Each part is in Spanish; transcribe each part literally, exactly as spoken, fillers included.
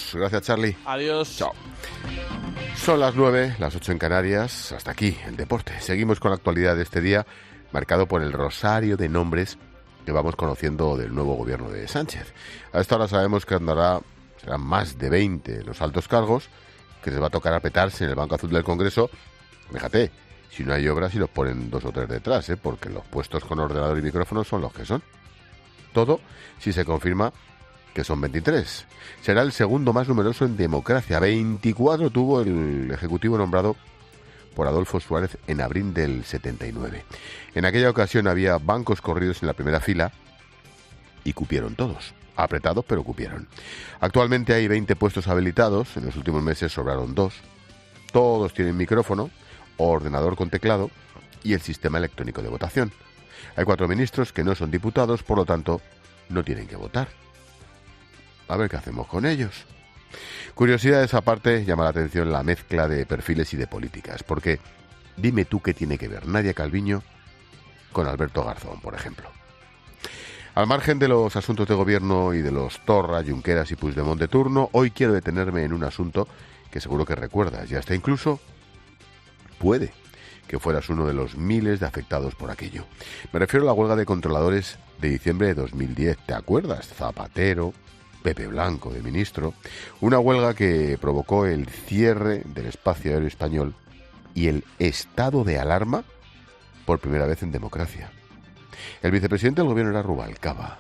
Adiós. Gracias, Charlie. Adiós. Chao. Son las nueve, las ocho en Canarias. Hasta aquí el deporte. Seguimos con la actualidad de este día, marcado por el rosario de nombres que vamos conociendo del nuevo gobierno de Sánchez. A esta hora sabemos que andará, serán más de veinte los altos cargos que les va a tocar apretarse en el Banco Azul del Congreso. Fíjate, si no hay obras y los ponen dos o tres detrás, ¿eh? Porque los puestos con ordenador y micrófono son los que son. Todo si se confirma que son veintitrés. Será el segundo más numeroso en democracia. veinticuatro tuvo el Ejecutivo nombrado por Adolfo Suárez en abril del setenta y nueve. En aquella ocasión había bancos corridos en la primera fila y cupieron todos. Apretados, pero cupieron. Actualmente hay veinte puestos habilitados. En los últimos meses sobraron dos. Todos tienen micrófono, ordenador con teclado y el sistema electrónico de votación. Hay cuatro ministros que no son diputados, por lo tanto, no tienen que votar. A ver qué hacemos con ellos. Curiosidades aparte, llama la atención la mezcla de perfiles y de políticas, porque dime tú qué tiene que ver Nadia Calviño con Alberto Garzón, por ejemplo. Al margen de los asuntos de gobierno y de los Torra, Junqueras y Puigdemont de turno, hoy quiero detenerme en un asunto que seguro que recuerdas, y hasta incluso puede que fueras uno de los miles de afectados por aquello. Me refiero a la huelga de controladores de diciembre de dos mil diez, ¿te acuerdas? Zapatero, Pepe Blanco de ministro, una huelga que provocó el cierre del espacio aéreo español y el estado de alarma por primera vez en democracia. El vicepresidente del gobierno era Rubalcaba.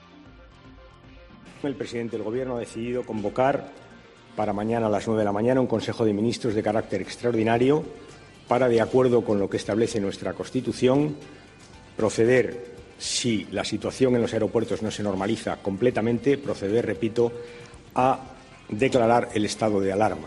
El presidente del gobierno ha decidido convocar para mañana a las nueve de la mañana un Consejo de Ministros de carácter extraordinario para, de acuerdo con lo que establece nuestra Constitución, proceder, si la situación en los aeropuertos no se normaliza completamente, proceder, repito, a declarar el estado de alarma.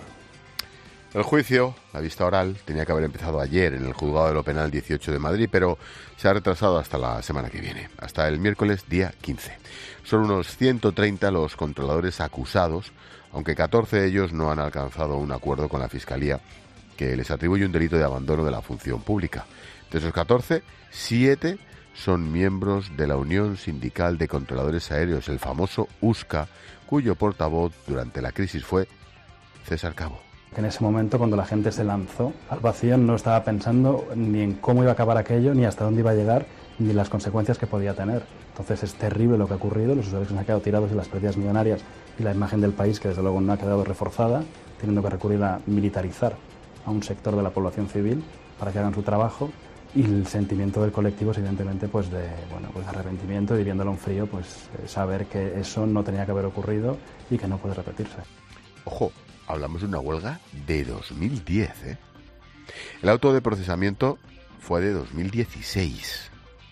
El juicio, la vista oral, tenía que haber empezado ayer en el Juzgado de lo Penal dieciocho de Madrid, pero se ha retrasado hasta la semana que viene, hasta el miércoles día quince. Son unos ciento treinta los controladores acusados, aunque catorce de ellos no han alcanzado un acuerdo con la Fiscalía que les atribuye un delito de abandono de la función pública. De esos catorce, siete son miembros de la Unión Sindical de Controladores Aéreos, el famoso U S C A, cuyo portavoz durante la crisis fue César Cabo. En ese momento, cuando la gente se lanzó al vacío, no estaba pensando ni en cómo iba a acabar aquello, ni hasta dónde iba a llegar, ni las consecuencias que podía tener. Entonces es terrible lo que ha ocurrido, los usuarios se han quedado tirados y las pérdidas millonarias y la imagen del país, que desde luego no ha quedado reforzada, teniendo que recurrir a militarizar a un sector de la población civil para que hagan su trabajo, y el sentimiento del colectivo es evidentemente pues de, bueno, pues de arrepentimiento y, viéndolo en frío, pues eh, saber que eso no tenía que haber ocurrido y que no puede repetirse. Ojo, hablamos de una huelga de dos mil diez, ¿eh? El auto de procesamiento fue de dos mil dieciséis.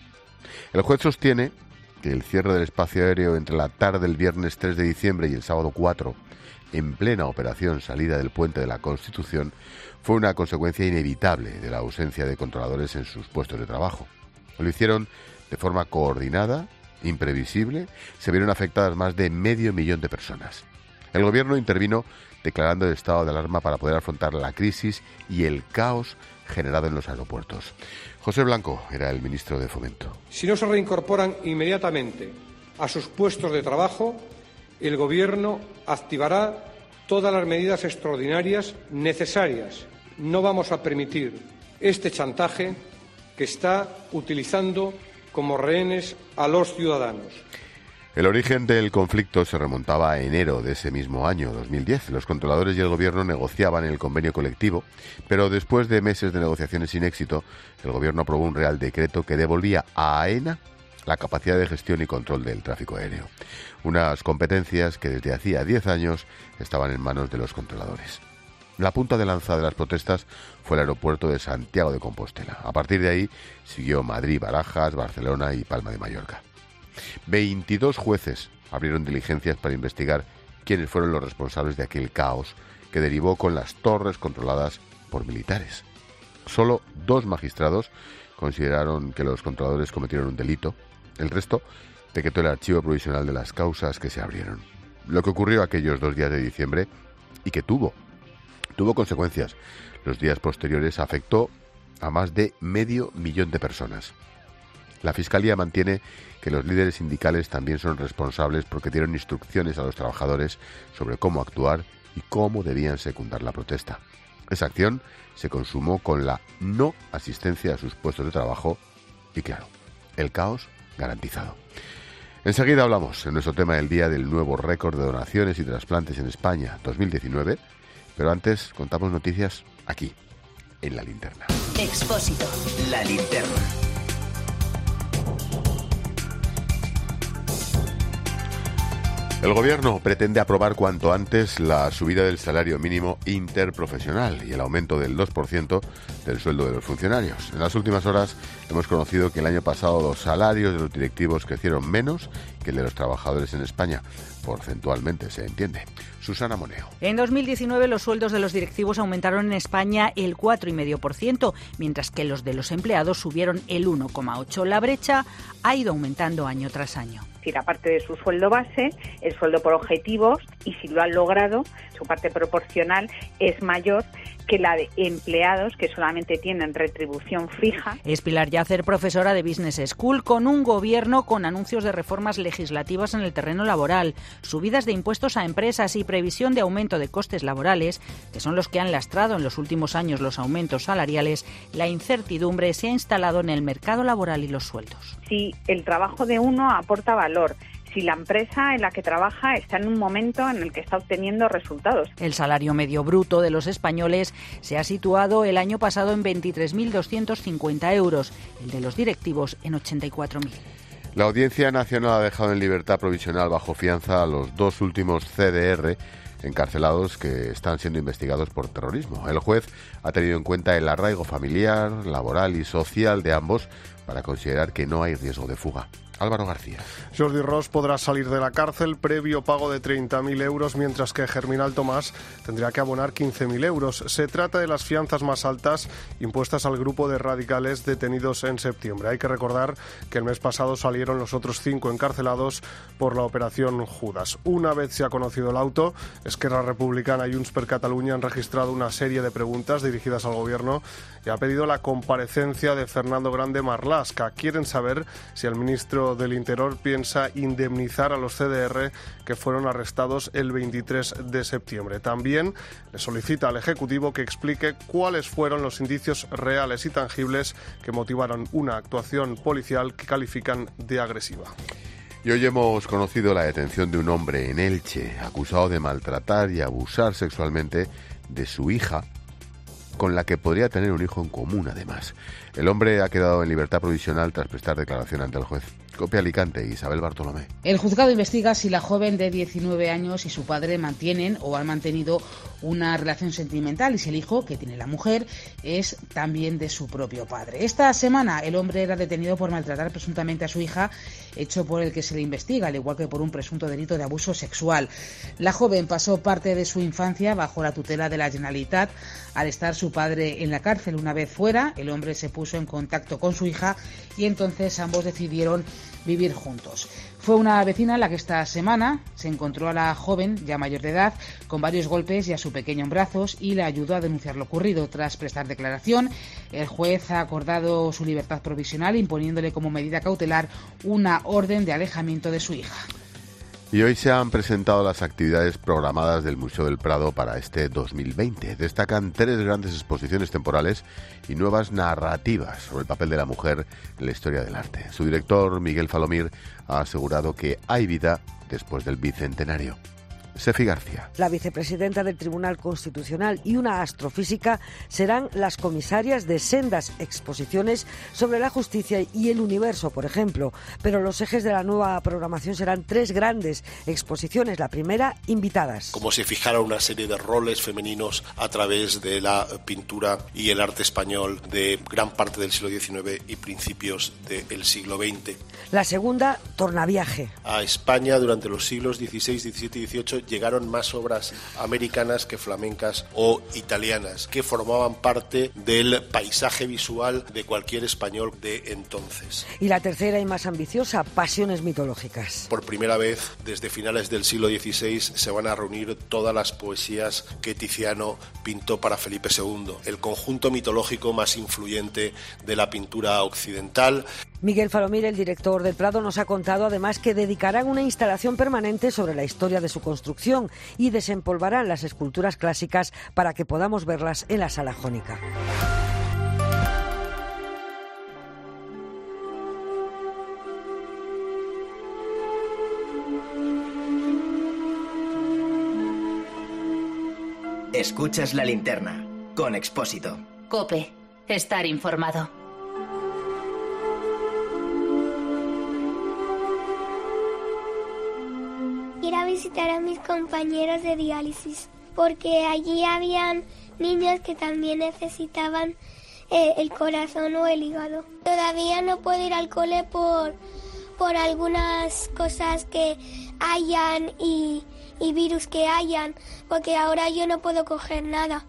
El juez sostiene que el cierre del espacio aéreo entre la tarde del viernes tres de diciembre y el sábado cuatro, en plena operación salida del puente de la Constitución, fue una consecuencia inevitable de la ausencia de controladores en sus puestos de trabajo. Lo hicieron de forma coordinada, imprevisible, se vieron afectadas más de medio millón de personas. El gobierno intervino declarando el estado de alarma para poder afrontar la crisis y el caos generado en los aeropuertos. José Blanco era el ministro de Fomento. Si no se reincorporan inmediatamente a sus puestos de trabajo, el Gobierno activará todas las medidas extraordinarias necesarias. No vamos a permitir este chantaje que está utilizando como rehenes a los ciudadanos. El origen del conflicto se remontaba a enero de ese mismo año, dos mil diez. Los controladores y el gobierno negociaban el convenio colectivo, pero después de meses de negociaciones sin éxito, el gobierno aprobó un real decreto que devolvía a AENA la capacidad de gestión y control del tráfico aéreo. Unas competencias que desde hacía diez años estaban en manos de los controladores. La punta de lanza de las protestas fue el aeropuerto de Santiago de Compostela. A partir de ahí siguió Madrid, Barajas, Barcelona y Palma de Mallorca. veintidós jueces abrieron diligencias para investigar quiénes fueron los responsables de aquel caos que derivó con las torres controladas por militares. Solo dos magistrados consideraron que los controladores cometieron un delito. El resto decretó el archivo provisional de las causas que se abrieron. Lo que ocurrió aquellos dos días de diciembre y que tuvo, tuvo consecuencias los días posteriores afectó a más de medio millón de personas. La Fiscalía mantiene que los líderes sindicales también son responsables porque dieron instrucciones a los trabajadores sobre cómo actuar y cómo debían secundar la protesta. Esa acción se consumó con la no asistencia a sus puestos de trabajo y, claro, el caos garantizado. Enseguida hablamos en nuestro tema del día del nuevo récord de donaciones y trasplantes en España dos mil diecinueve, pero antes contamos noticias aquí, en La Linterna. Expósito. La Linterna. El Gobierno pretende aprobar cuanto antes la subida del salario mínimo interprofesional y el aumento del dos por ciento del sueldo de los funcionarios. En las últimas horas hemos conocido que el año pasado los salarios de los directivos crecieron menos que el de los trabajadores en España. Porcentualmente, se entiende. Susana Moneo. En dos mil diecinueve los sueldos de los directivos aumentaron en España el cuatro coma cinco por ciento, mientras que los de los empleados subieron el uno coma ocho por ciento. La brecha ha ido aumentando año tras año. Es decir, aparte de su sueldo base, el sueldo por objetivos, y si lo han logrado, su parte proporcional es mayor que la de empleados que solamente tienen retribución fija. Es Pilar Yacer, profesora de Business School, con un gobierno con anuncios de reformas legislativas en el terreno laboral, subidas de impuestos a empresas y previsión de aumento de costes laborales, que son los que han lastrado en los últimos años los aumentos salariales. La incertidumbre se ha instalado en el mercado laboral y los sueldos. Si el trabajo de uno aporta valor, si la empresa en la que trabaja está en un momento en el que está obteniendo resultados. El salario medio bruto de los españoles se ha situado el año pasado en veintitrés mil doscientos cincuenta euros, el de los directivos en ochenta y cuatro mil. La Audiencia Nacional ha dejado en libertad provisional bajo fianza a los dos últimos C D R encarcelados que están siendo investigados por terrorismo. El juez ha tenido en cuenta el arraigo familiar, laboral y social de ambos para considerar que no hay riesgo de fuga. Álvaro García. Jordi Ros podrá salir de la cárcel previo pago de treinta mil euros, mientras que Germinal Tomás tendrá que abonar quince mil euros. Se trata de las fianzas más altas impuestas al grupo de radicales detenidos en septiembre. Hay que recordar que el mes pasado salieron los otros cinco encarcelados por la operación Judas. Una vez se ha conocido el auto, Esquerra Republicana y Junts per Catalunya han registrado una serie de preguntas dirigidas al gobierno y ha pedido la comparecencia de Fernando Grande Marlaska. Quieren saber si el ministro del Interior piensa indemnizar a los C D R que fueron arrestados el veintitrés de septiembre. También le solicita al Ejecutivo que explique cuáles fueron los indicios reales y tangibles que motivaron una actuación policial que califican de agresiva. Y hoy hemos conocido la detención de un hombre en Elche, acusado de maltratar y abusar sexualmente de su hija, con la que podría tener un hijo en común, además. El hombre ha quedado en libertad provisional tras prestar declaración ante el juez. Copia Alicante, Isabel Bartolomé. El juzgado investiga si la joven de diecinueve años y su padre mantienen o han mantenido una relación sentimental y si el hijo que tiene la mujer es también de su propio padre. Esta semana el hombre era detenido por maltratar presuntamente a su hija, hecho por el que se le investiga, al igual que por un presunto delito de abuso sexual. La joven pasó parte de su infancia bajo la tutela de la Generalitat. Al estar su padre en la cárcel, una vez fuera, el hombre se puso en contacto con su hija y entonces ambos decidieron vivir juntos. Fue una vecina la que esta semana se encontró a la joven, ya mayor de edad, con varios golpes y a su pequeño en brazos, y la ayudó a denunciar lo ocurrido. Tras prestar declaración, el juez ha acordado su libertad provisional, imponiéndole como medida cautelar una orden de alejamiento de su hija. Y hoy se han presentado las actividades programadas del Museo del Prado para este dos mil veinte. Destacan tres grandes exposiciones temporales y nuevas narrativas sobre el papel de la mujer en la historia del arte. Su director, Miguel Falomir, ha asegurado que hay vida después del bicentenario. Sefi García. La vicepresidenta del Tribunal Constitucional y una astrofísica serán las comisarias de sendas exposiciones sobre la justicia y el universo, por ejemplo. Pero los ejes de la nueva programación serán tres grandes exposiciones. La primera, invitadas. Como se fijara una serie de roles femeninos a través de la pintura y el arte español de gran parte del siglo diecinueve y principios del siglo veinte. La segunda, tornaviaje. A España durante los siglos dieciséis, diecisiete y dieciocho llegaron más obras americanas que flamencas o italianas, que formaban parte del paisaje visual de cualquier español de entonces. Y la tercera y más ambiciosa, pasiones mitológicas. Por primera vez, desde finales del siglo dieciséis, se van a reunir todas las poesías que Tiziano pintó para Felipe segundo, el conjunto mitológico más influyente de la pintura occidental. Miguel Falomir, el director del Prado, nos ha contado además que dedicarán una instalación permanente sobre la historia de su construcción y desempolvarán las esculturas clásicas para que podamos verlas en la Sala Jónica. Escuchas La Linterna con Expósito. COPE. Estar informado. Ir a visitar a mis compañeros de diálisis, porque allí habían niños que también necesitaban eh, el corazón o el hígado. Todavía no puedo ir al cole por, por algunas cosas que hayan y, y virus que hayan, porque ahora yo no puedo coger nada.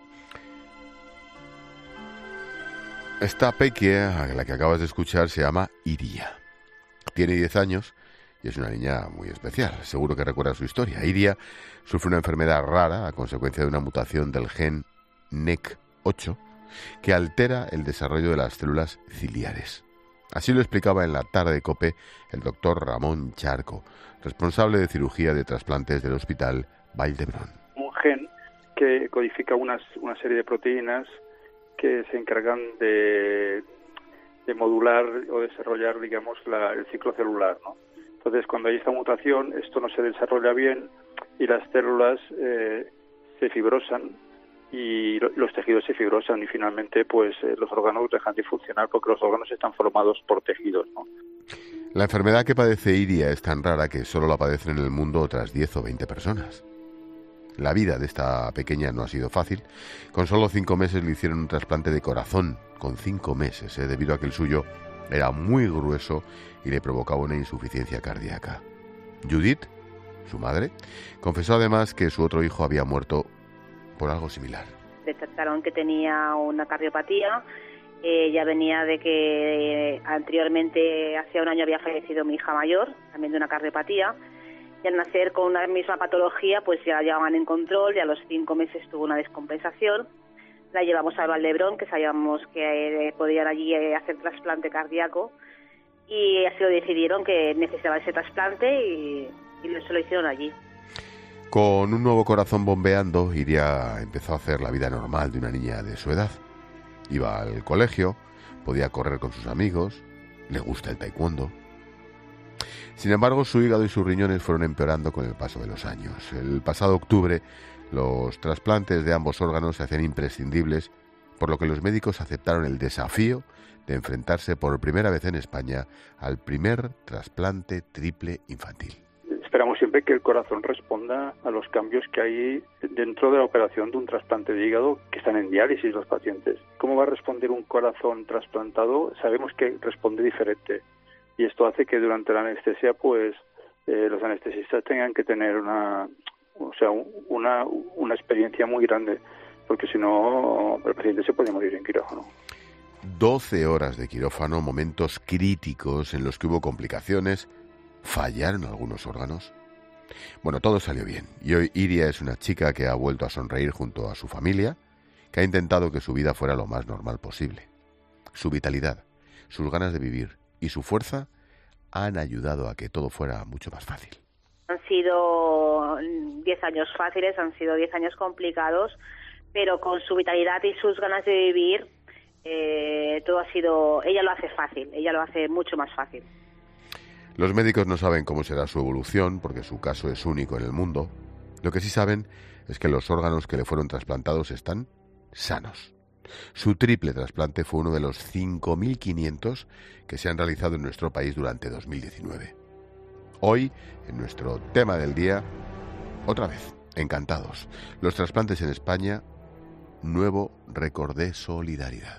Esta pequeña, a la que acabas de escuchar, se llama Iria. Tiene diez años y es una niña muy especial. Seguro que recuerda su historia. Iria sufre una enfermedad rara a consecuencia de una mutación del gen N E C ocho que altera el desarrollo de las células ciliares. Así lo explicaba en la tarde de COPE el doctor Ramón Charco, responsable de cirugía de trasplantes del Hospital Vall d'Hebron. Un gen que codifica unas, una serie de proteínas que se encargan de, de modular o desarrollar, digamos, la, el ciclo celular, ¿no? Entonces, cuando hay esta mutación, esto no se desarrolla bien y las células eh, se fibrosan y lo, los tejidos se fibrosan y finalmente, pues, eh, los órganos dejan de funcionar porque los órganos están formados por tejidos, ¿no? La enfermedad que padece Iria es tan rara que solo la padecen en el mundo otras diez o veinte personas. La vida de esta pequeña no ha sido fácil. Con solo cinco meses le hicieron un trasplante de corazón, con cinco meses, ¿eh? debido a que el suyo era muy grueso y le provocaba una insuficiencia cardíaca. Judith, su madre, confesó además que su otro hijo había muerto por algo similar. Detectaron que tenía una cardiopatía. Eh, ya venía de que eh, anteriormente, hacía un año, había fallecido mi hija mayor, también de una cardiopatía. Y al nacer con una misma patología, pues ya la llevaban en control y a los cinco meses tuvo una descompensación. La llevamos al Vall d'Hebron, que sabíamos que eh, podían allí eh, hacer trasplante cardíaco, y así lo decidieron, que necesitaba ese trasplante y, y se lo hicieron allí. Con un nuevo corazón bombeando, Iria empezó a hacer la vida normal de una niña de su edad. Iba al colegio, podía correr con sus amigos, le gusta el taekwondo. Sin embargo, su hígado y sus riñones fueron empeorando con el paso de los años. El pasado octubre, los trasplantes de ambos órganos se hacían imprescindibles, por lo que los médicos aceptaron el desafío de enfrentarse por primera vez en España al primer trasplante triple infantil. Esperamos siempre que el corazón responda a los cambios que hay dentro de la operación de un trasplante de hígado, que están en diálisis los pacientes. ¿Cómo va a responder un corazón trasplantado? Sabemos que responde diferente. Y esto hace que durante la anestesia, pues, eh, los anestesistas tengan que tener una, o sea, una, una experiencia muy grande, porque si no, el paciente se puede morir en quirófano. doce horas de quirófano, momentos críticos en los que hubo complicaciones, fallaron algunos órganos. Bueno, todo salió bien, y hoy Iria es una chica que ha vuelto a sonreír junto a su familia, que ha intentado que su vida fuera lo más normal posible. Su vitalidad, sus ganas de vivir y su fuerza han ayudado a que todo fuera mucho más fácil. Han sido diez años fáciles, han sido diez años complicados, pero con su vitalidad y sus ganas de vivir, eh, todo ha sido... Ella lo hace fácil, ella lo hace mucho más fácil. Los médicos no saben cómo será su evolución, porque su caso es único en el mundo. Lo que sí saben es que los órganos que le fueron trasplantados están sanos. Su triple trasplante fue uno de los cinco mil quinientos que se han realizado en nuestro país durante dos mil diecinueve. Hoy, en nuestro tema del día, otra vez, encantados. Los trasplantes en España, nuevo récord de solidaridad.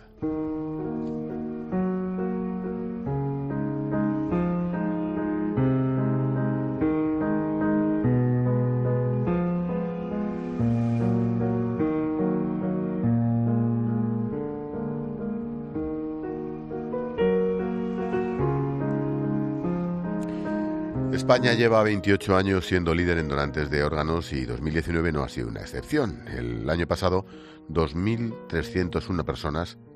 España lleva veintiocho años siendo líder en donantes de órganos y dos mil diecinueve no ha sido una excepción. El año pasado, dos mil trescientas una personas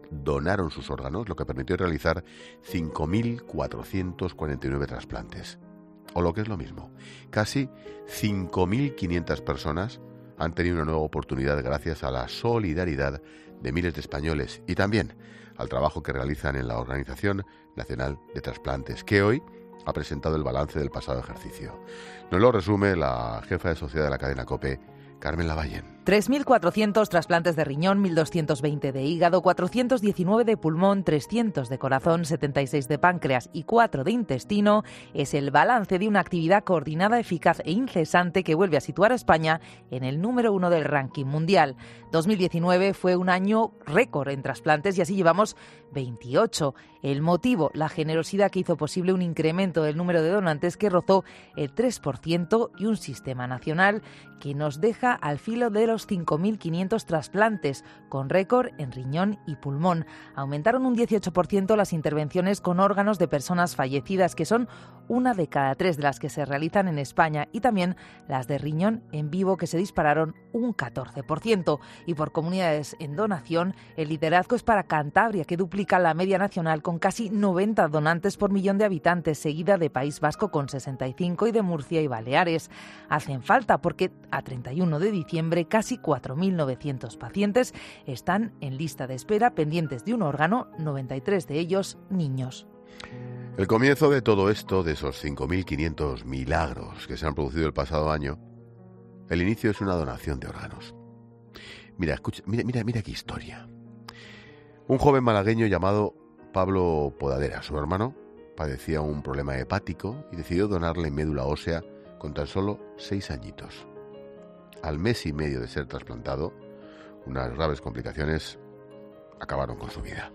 donaron sus órganos, lo que permitió realizar cinco mil cuatrocientos cuarenta y nueve trasplantes. O lo que es lo mismo, casi cinco mil quinientas personas han tenido una nueva oportunidad gracias a la solidaridad de miles de españoles y también al trabajo que realizan en la Organización Nacional de Trasplantes, que hoy ha presentado el balance del pasado ejercicio. Nos lo resume la jefa de sociedad de la cadena COPE, Carmen Lavallen. tres mil cuatrocientos trasplantes de riñón, mil doscientos veinte de hígado, cuatrocientos diecinueve de pulmón, trescientos de corazón, setenta y seis de páncreas y cuatro de intestino es el balance de una actividad coordinada, eficaz e incesante que vuelve a situar a España en el número uno del ranking mundial. dos mil diecinueve fue un año récord en trasplantes y así llevamos veintiocho. El motivo, la generosidad que hizo posible un incremento del número de donantes que rozó el tres por ciento y un sistema nacional que nos deja al filo de los cinco mil quinientos trasplantes, con récord en riñón y pulmón. Aumentaron un dieciocho por ciento las intervenciones con órganos de personas fallecidas, que son una de cada tres de las que se realizan en España, y también las de riñón en vivo, que se dispararon un catorce por ciento. Y por comunidades en donación, el liderazgo es para Cantabria, que duplica la media nacional con casi noventa donantes por millón de habitantes, seguida de País Vasco con sesenta y cinco y de Murcia y Baleares. Hacen falta porque a treinta y uno de diciembre casi cuatro mil novecientos pacientes están en lista de espera pendientes de un órgano, noventa y tres de ellos niños. El comienzo de todo esto, de esos cinco mil quinientos milagros que se han producido el pasado año, el inicio es una donación de órganos. Mira, escucha, mira, mira, mira qué historia. Un joven malagueño llamado Pablo Podadera, su hermano, padecía un problema hepático y decidió donarle médula ósea con tan solo seis añitos. Al mes y medio de ser trasplantado, unas graves complicaciones acabaron con su vida.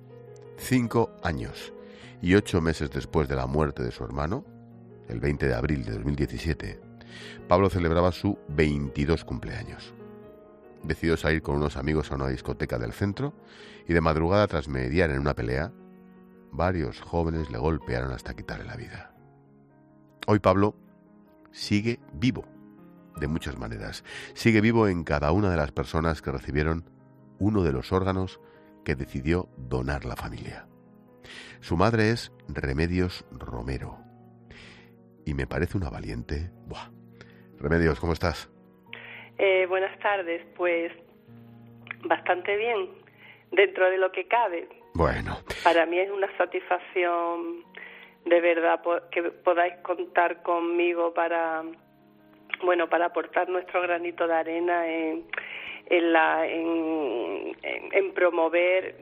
Cinco años y ocho meses después de la muerte de su hermano, el veinte de abril de dos mil diecisiete, Pablo celebraba su veintidós cumpleaños. Decidió salir con unos amigos a una discoteca del centro y de madrugada, tras mediar en una pelea, varios jóvenes le golpearon hasta quitarle la vida. Hoy Pablo sigue vivo, de muchas maneras. Sigue vivo en cada una de las personas que recibieron uno de los órganos que decidió donar la familia. Su madre es Remedios Romero y me parece una valiente. Buah. Remedios, ¿cómo estás? Eh, buenas tardes, pues bastante bien, dentro de lo que cabe. Bueno. Para mí es una satisfacción de verdad que podáis contar conmigo para, bueno, para aportar nuestro granito de arena en, en, la, en, en, en promover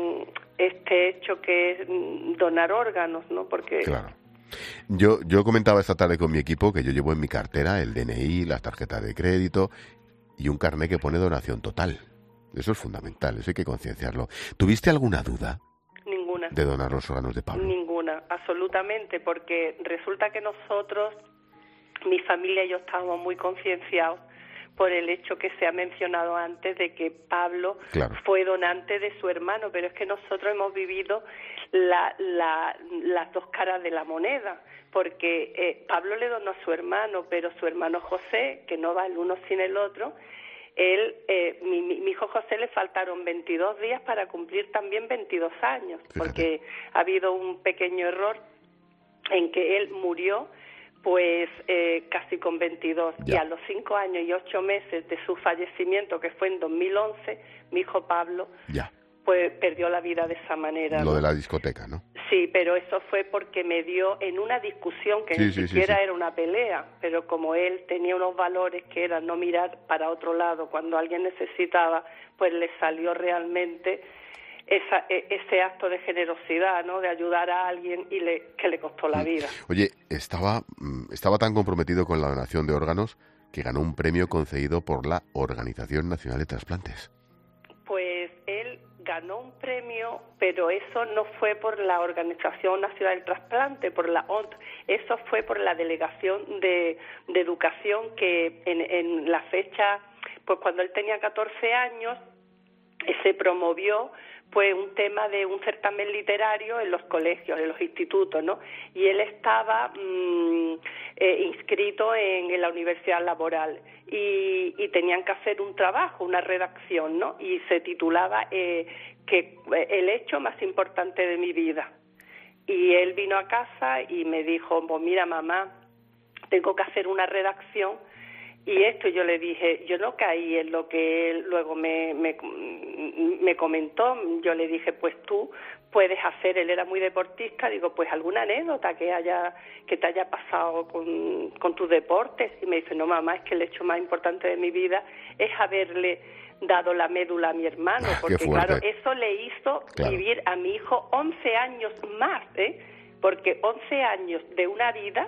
este hecho que es donar órganos, ¿no? Porque claro. Yo, yo comentaba esta tarde con mi equipo que yo llevo en mi cartera el D N I, las tarjetas de crédito y un carné que pone donación total. Eso es fundamental, eso hay que concienciarlo. ¿Tuviste alguna duda? Ninguna. De donar los órganos de Pablo. Ninguna, absolutamente, porque resulta que nosotros, mi familia y yo estábamos muy concienciados por el hecho que se ha mencionado antes de que Pablo claro. fue donante de su hermano, pero es que nosotros hemos vivido la, la, las dos caras de la moneda, porque eh, Pablo le donó a su hermano, pero su hermano José, que no va el uno sin el otro, él, eh, mi, mi, mi hijo José le faltaron veintidós días para cumplir también veintidós años, Fíjate. porque ha habido un pequeño error en que él murió pues eh, casi con veintidós, ya. Y a los cinco años y ocho meses de su fallecimiento, que fue en dos mil once, mi hijo Pablo, ya. pues perdió la vida de esa manera. Lo ¿no? de la discoteca, ¿no? Sí, pero eso fue porque me dio en una discusión que sí, ni sí, siquiera sí, sí. era una pelea, pero como él tenía unos valores que eran no mirar para otro lado cuando alguien necesitaba, pues le salió realmente esa, ese acto de generosidad, ¿no? De ayudar a alguien y le, que le costó la vida. Oye, estaba, estaba tan comprometido con la donación de órganos que ganó un premio concedido por la Organización Nacional de Trasplantes. Pues él ganó un premio, pero eso no fue por la Organización Nacional del Trasplante, por la O N T, eso fue por la Delegación de, de Educación que en, en la fecha, pues cuando él tenía catorce años, se promovió pues un tema de un certamen literario en los colegios, en los institutos, ¿no? Y él estaba mmm, eh, inscrito en, en la Universidad Laboral y, y tenían que hacer un trabajo, una redacción, ¿no? Y se titulaba eh, que el hecho más importante de mi vida. Y él vino a casa y me dijo, pues mira, mamá, tengo que hacer una redacción. Y esto yo le dije, yo no caí en lo que él luego me, me, me comentó. Yo le dije, pues tú puedes hacer, él era muy deportista, digo, pues alguna anécdota que haya que te haya pasado con, con tus deportes. Y me dice, no, mamá, es que el hecho más importante de mi vida es haberle dado la médula a mi hermano, porque claro, eso le hizo claro. vivir a mi hijo once años más, ¿eh? Porque once años de una vida...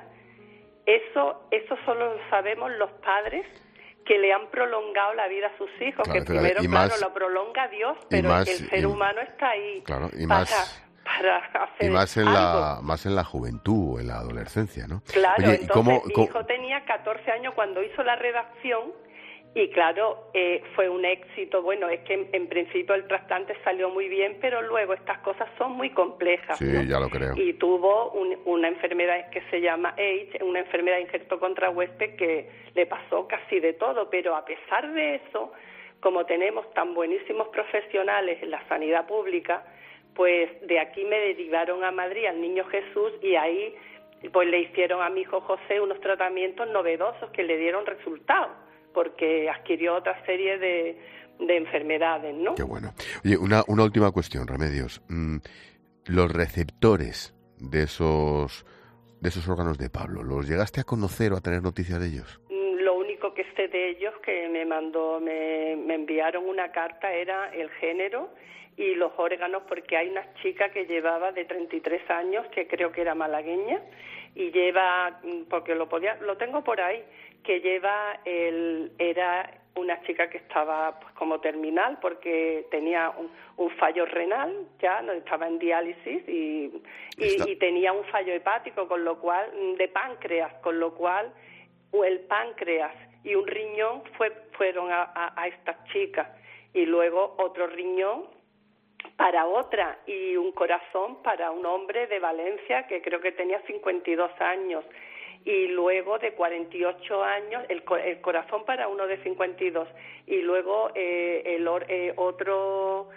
Eso eso solo lo sabemos los padres que le han prolongado la vida a sus hijos, claro, que primero, claro, más, lo prolonga Dios, pero más, el ser y, humano está ahí claro, y para, más, para hacer y más en algo. la más en la juventud, en la adolescencia, ¿no? Claro, Oye, entonces ¿cómo, mi cómo... hijo tenía catorce años cuando hizo la redacción. Y claro, eh, fue un éxito. Bueno, es que en, en principio el trasplante salió muy bien, pero luego estas cosas son muy complejas. Sí, ¿no? ya lo creo. Y tuvo un, una enfermedad que se llama AIDS, una enfermedad de injerto contra huésped que le pasó casi de todo. Pero a pesar de eso, como tenemos tan buenísimos profesionales en la sanidad pública, pues de aquí me derivaron a Madrid al Niño Jesús y ahí pues le hicieron a mi hijo José unos tratamientos novedosos que le dieron resultados, porque adquirió otra serie de, de enfermedades, ¿no? Qué bueno. Oye, una, una última cuestión, Remedios. Mm, los receptores de esos de esos órganos de Pablo, ¿los llegaste a conocer o a tener noticias de ellos? Lo único que sé de ellos, que me mandó, me, me enviaron una carta, era el género y los órganos, porque hay una chica que llevaba de treinta y tres años, que creo que era malagueña, y lleva, porque lo podía, lo tengo por ahí, que lleva el, era una chica que estaba pues como terminal porque tenía un, un fallo renal, ya no estaba en diálisis y, y, y tenía un fallo hepático, con lo cual, de páncreas, con lo cual el páncreas y un riñón fue, fueron a, a, a esta chica y luego otro riñón para otra y un corazón para un hombre de Valencia que creo que tenía cincuenta y dos años. Y luego de cuarenta y ocho años, el, el corazón para uno de cincuenta y dos. Y luego eh, el eh, otro,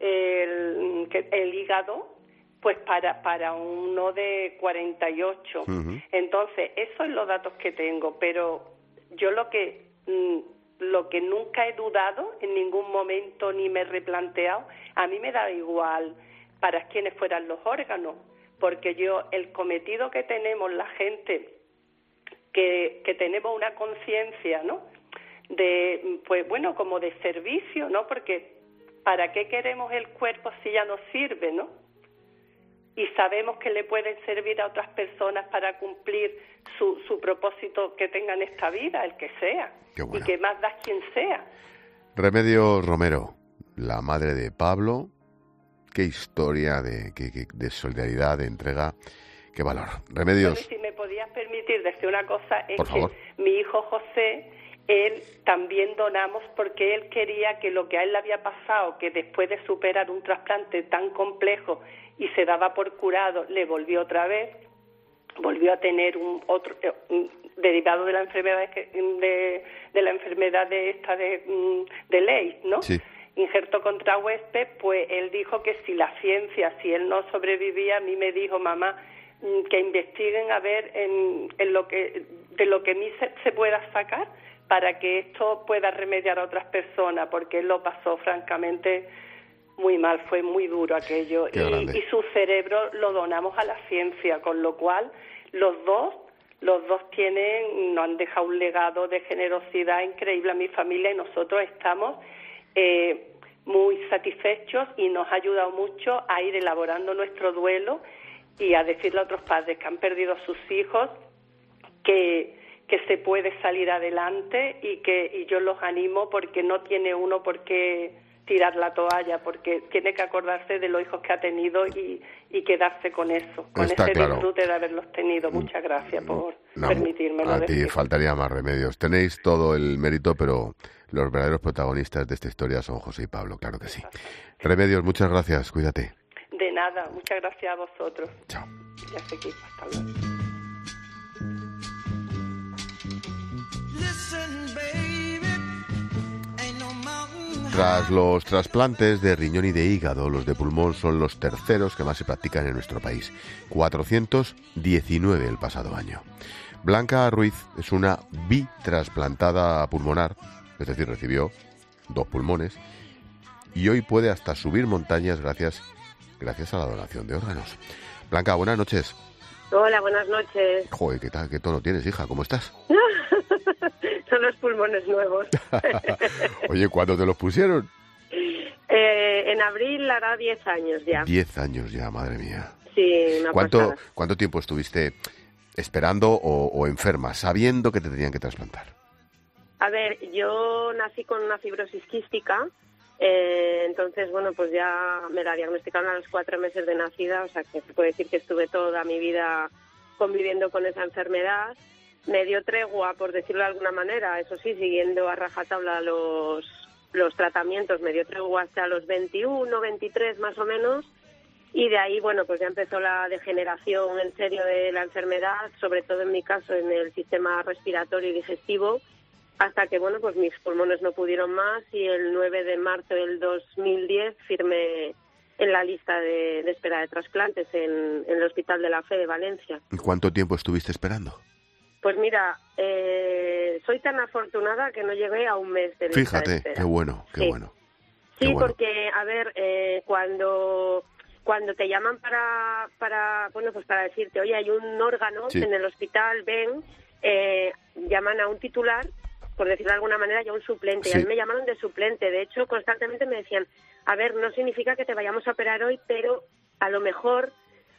el, el hígado, pues para para uno de cuarenta y ocho. Uh-huh. Entonces, esos son los datos que tengo. Pero yo lo que, lo que nunca he dudado en ningún momento ni me he replanteado, a mí me da igual para quiénes fueran los órganos. Porque yo, el cometido que tenemos la gente... Que, que tenemos una conciencia, ¿no? De, pues bueno, como de servicio, ¿no? Porque ¿para qué queremos el cuerpo si ya nos sirve, ¿no? Y sabemos que le pueden servir a otras personas para cumplir su, su propósito que tengan esta vida, el que sea. Qué bueno. Y que más da quien sea. Remedios Romero, la madre de Pablo, qué historia de, de, de solidaridad, de entrega. Qué valor. Remedios. Si me podías permitir decir una cosa, es Por que favor. mi hijo José, él también donamos porque él quería que lo que a él le había pasado, que después de superar un trasplante tan complejo y se daba por curado, le volvió otra vez, volvió a tener un otro un, derivado de la enfermedad de, de la enfermedad de esta de, de ley, ¿no? Sí. Injerto contra huésped, pues él dijo que si la ciencia, si él no sobrevivía, a mí me dijo, mamá, que investiguen a ver en, en lo que de lo que a mí se, se pueda sacar para que esto pueda remediar a otras personas, porque él lo pasó francamente muy mal, fue muy duro aquello y, y su cerebro lo donamos a la ciencia, con lo cual los dos los dos tienen, nos han dejado un legado de generosidad increíble a mi familia y nosotros estamos eh, muy satisfechos y nos ha ayudado mucho a ir elaborando nuestro duelo y a decirle a otros padres que han perdido a sus hijos que, que se puede salir adelante y que y yo los animo porque no tiene uno por qué tirar la toalla, porque tiene que acordarse de los hijos que ha tenido y, y quedarse con eso, con Está ese claro. disfrute de haberlos tenido. Muchas gracias por... no, permitírmelo a ti decir. faltaría más remedios. Tenéis todo el mérito, pero los verdaderos protagonistas de esta historia son José y Pablo, claro que sí. Remedios, muchas gracias, cuídate. De nada, muchas gracias a vosotros. Chao. Ya sé que hasta luego. Tras los trasplantes de riñón y de hígado, los de pulmón son los terceros que más se practican en nuestro país. cuatrocientos diecinueve el pasado año. Blanca Ruiz es una bitrasplantada pulmonar, es decir, recibió dos pulmones, y hoy puede hasta subir montañas gracias, gracias a la donación de órganos. Blanca, buenas noches. Hola, buenas noches. Joder, ¿qué tal? ¿Qué tono tienes, hija? ¿Cómo estás? Son los pulmones nuevos. Oye, ¿cuándo te los pusieron? Eh, en abril hará diez años ya. Diez años ya, madre mía. Sí, una ¿Cuánto, pasada. ¿Cuánto tiempo estuviste esperando o, o enferma, sabiendo que te tenían que trasplantar? A ver, yo nací con una fibrosis quística, eh, entonces, bueno, pues ya me la diagnosticaron a los cuatro meses de nacida, o sea que se puede decir que estuve toda mi vida conviviendo con esa enfermedad. Me dio tregua, por decirlo de alguna manera, eso sí, siguiendo a rajatabla los, los tratamientos, me dio tregua hasta los veintiuno, veintitrés más o menos, y de ahí, bueno, pues ya empezó la degeneración en serio de la enfermedad, sobre todo en mi caso en el sistema respiratorio y digestivo, hasta que, bueno, pues mis pulmones no pudieron más y el nueve de marzo del dos mil diez firmé en la lista de, de espera de trasplantes en, en el Hospital de la Fe de Valencia. ¿Y cuánto tiempo estuviste esperando? Pues mira, eh, soy tan afortunada que no llegué a un mes de lista Fíjate, de espera. qué bueno, qué Sí. bueno. Sí, Qué bueno. porque, a ver, eh, cuando cuando te llaman para, para, bueno, pues para decirte, oye, hay un órgano Sí. en el hospital, ven, eh, llaman a un titular, por decirlo de alguna manera, y a un suplente. Sí. Y a mí me llamaron de suplente. De hecho, constantemente me decían, a ver, no significa que te vayamos a operar hoy, pero a lo mejor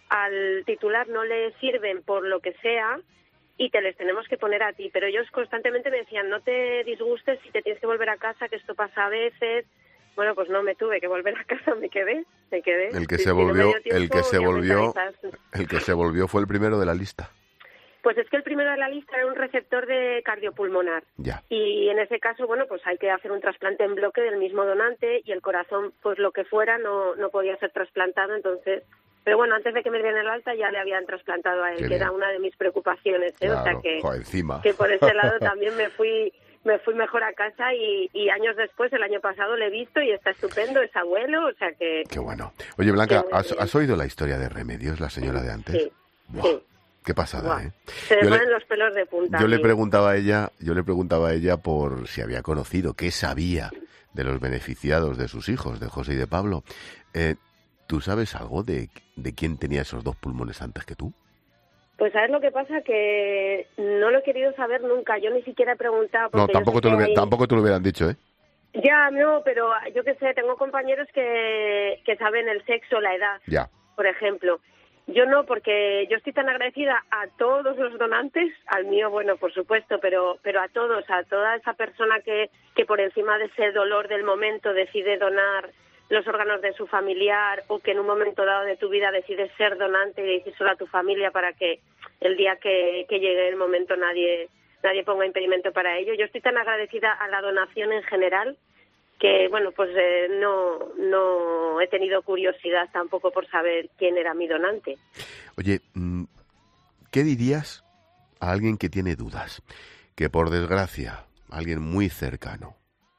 al titular no le sirven por lo que sea y te les tenemos que poner a ti. Pero ellos constantemente me decían, no te disgustes si te tienes que volver a casa, que esto pasa a veces. Bueno, pues no me tuve que volver a casa, me quedé, me quedé. El que Sí, se sí, no me volvió, dio tiempo el que se ni a volvió, mentalizarse. el que se volvió fue el primero de la lista. Pues es que el primero de la lista era un receptor de cardiopulmonar. Ya. Y en ese caso, bueno, pues hay que hacer un trasplante en bloque del mismo donante y el corazón, pues lo que fuera, no, no podía ser trasplantado. Entonces, pero bueno, antes de que me dieran el alta ya le habían trasplantado a él, Qué que bien. era una de mis preocupaciones. ¿eh? Claro, o sea que, joder, encima. que por ese lado también me fui me fui mejor a casa y, y años después, el año pasado, le he visto y está estupendo, es abuelo, o sea que... Qué bueno. Oye, Blanca, Qué muy ¿has, bien. ¿has oído la historia de Remedios, la señora de antes? Sí, Buah, sí. qué pasada, Buah. ¿eh? Se me Yo le- ponen los pelos de punta. Yo le a mí. preguntaba a ella, yo le preguntaba a ella por si había conocido, qué sabía de los beneficiados de sus hijos, de José y de Pablo. Eh, ¿Tú sabes algo de, de quién tenía esos dos pulmones antes que tú? Pues ¿sabes lo que pasa? Que no lo he querido saber nunca. Yo ni siquiera he preguntado. No, porque yo tampoco sé te, lo, que hubi- hay- tampoco te lo hubieran dicho, ¿eh? Ya, no, pero yo qué sé, tengo compañeros que, que saben el sexo, la edad, Ya. por ejemplo. Yo no, porque yo estoy tan agradecida a todos los donantes, al mío, bueno, por supuesto, pero pero a todos, a toda esa persona que, que por encima de ese dolor del momento decide donar los órganos de su familiar o que en un momento dado de tu vida decides ser donante y decírselo a tu familia para que el día que, que llegue el momento nadie nadie ponga impedimento para ello. Yo estoy tan agradecida a la donación en general que, bueno, pues eh, no, no he tenido curiosidad tampoco por saber quién era mi donante. Oye, mm, ¿qué dirías a alguien que tiene dudas? Que por desgracia, alguien muy cercano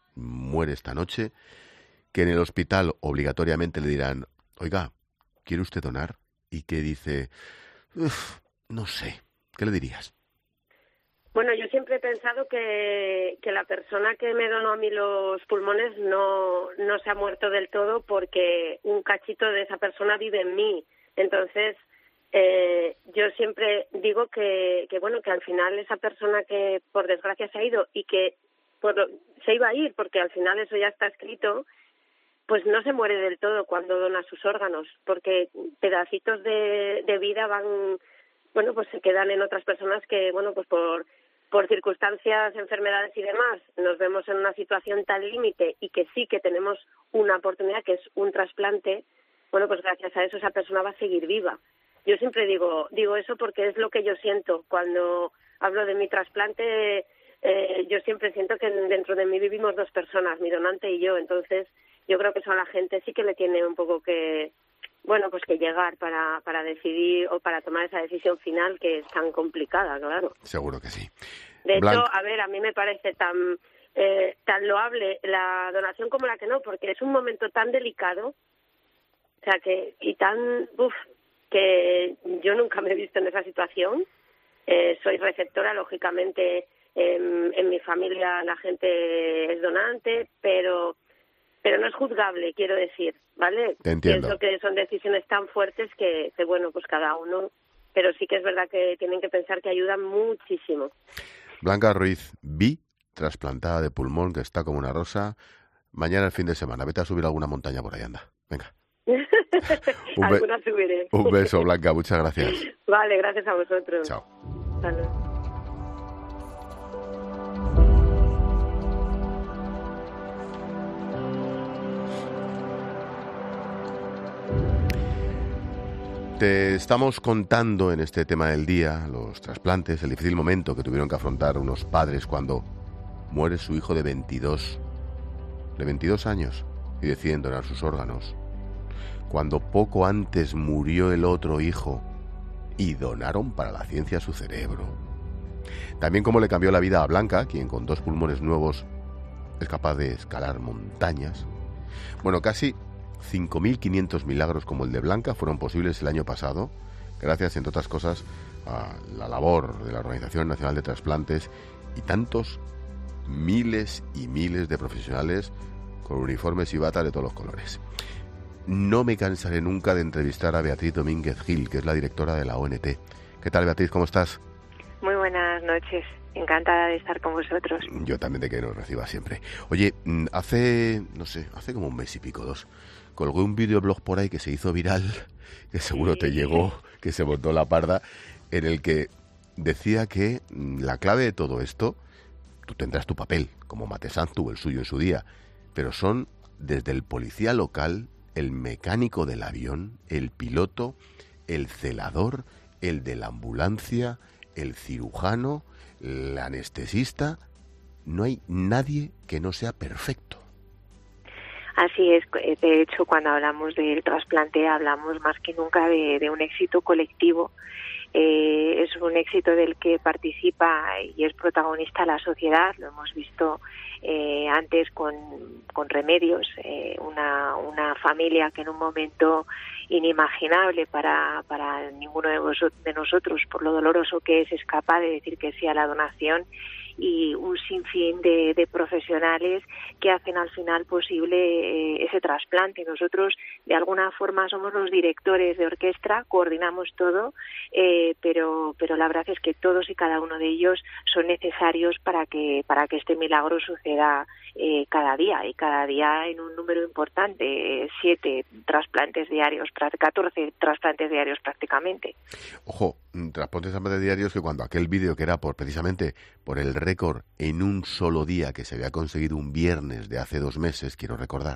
muere esta noche, que en el hospital obligatoriamente le dirán, oiga, ¿quiere usted donar? Y que dice, "Uf, no sé, ¿qué le dirías? Bueno, yo siempre he pensado que, que la persona que me donó a mí los pulmones no, no se ha muerto del todo porque un cachito de esa persona vive en mí. Entonces, eh, yo siempre digo que, que, bueno, que al final esa persona que por desgracia se ha ido y que por lo- se iba a ir porque al final eso ya está escrito, pues no se muere del todo cuando dona sus órganos, porque pedacitos de, de vida van, bueno, pues se quedan en otras personas que, bueno, pues por por circunstancias, enfermedades y demás, nos vemos en una situación tan límite y que sí que tenemos una oportunidad que es un trasplante, bueno, pues gracias a eso esa persona va a seguir viva. Yo siempre digo digo eso porque es lo que yo siento cuando hablo de mi trasplante, eh, yo siempre siento que dentro de mí vivimos dos personas, mi donante y yo, entonces yo creo que eso a la gente sí que le tiene un poco que, bueno, pues que llegar para, para decidir o para tomar esa decisión final que es tan complicada, claro. Seguro que sí. De Blanca. hecho, a ver, a mí me parece tan eh, tan loable la donación como la que no, porque es un momento tan delicado, o sea, que y tan, uf, que yo nunca me he visto en esa situación. Eh, soy receptora, lógicamente, en, en mi familia la gente es donante, pero pero no es juzgable, quiero decir, ¿vale? Te entiendo. Pienso que son decisiones tan fuertes que, que, bueno, pues cada uno, pero sí que es verdad que tienen que pensar que ayudan muchísimo. Blanca Ruiz, bi, trasplantada de pulmón, que está como una rosa. Mañana el fin de semana, vete a subir alguna montaña por ahí, anda. Venga. Un be- Alguna subiré. Un beso, Blanca, muchas gracias. Vale, gracias a vosotros. Chao. Hasta luego. Te estamos contando en este tema del día los trasplantes, el difícil momento que tuvieron que afrontar unos padres cuando muere su hijo de veintidós, de veintidós años y deciden donar sus órganos. Cuando poco antes murió el otro hijo y donaron para la ciencia su cerebro. También cómo le cambió la vida a Blanca, quien con dos pulmones nuevos es capaz de escalar montañas. Bueno, casi cinco mil quinientos milagros como el de Blanca fueron posibles el año pasado, gracias, entre otras cosas, a la labor de la Organización Nacional de Trasplantes y tantos miles y miles de profesionales con uniformes y batas de todos los colores. No me cansaré nunca de entrevistar a Beatriz Domínguez Gil, que es la directora de la O N T. ¿Qué tal, Beatriz? ¿Cómo estás? Muy buenas noches. Encantada de estar con vosotros. Yo también, de que nos reciba siempre. Oye, hace, no sé, hace como un mes y pico, dos, colgué un videoblog por ahí que se hizo viral, que seguro sí. te llegó, que se montó la parda, en el que decía que la clave de todo esto, tú tendrás tu papel, como Matesanz tuvo el suyo en su día, pero son desde el policía local, el mecánico del avión, el piloto, el celador, el de la ambulancia, el cirujano, el anestesista. No hay nadie que no sea perfecto. Así es. De hecho, cuando hablamos del trasplante hablamos más que nunca de, de un éxito colectivo. Eh, es un éxito del que participa y es protagonista la sociedad. Lo hemos visto eh, antes con, con Remedios, eh, una, una familia que en un momento inimaginable para, para ninguno de, vosotros, de nosotros, por lo doloroso que es, es capaz de decir que sí a la donación, y un sinfín de, de profesionales que hacen al final posible eh, ese trasplante. Nosotros de alguna forma somos los directores de orquesta, coordinamos todo, eh, pero pero la verdad es que todos y cada uno de ellos son necesarios para que para que este milagro suceda eh, cada día, y cada día en un número importante, eh, siete trasplantes diarios, catorce trasplantes diarios prácticamente. Ojo, trasplantes diarios que cuando aquel vídeo que era por precisamente por el récord en un solo día que se había conseguido un viernes de hace dos meses, quiero recordar,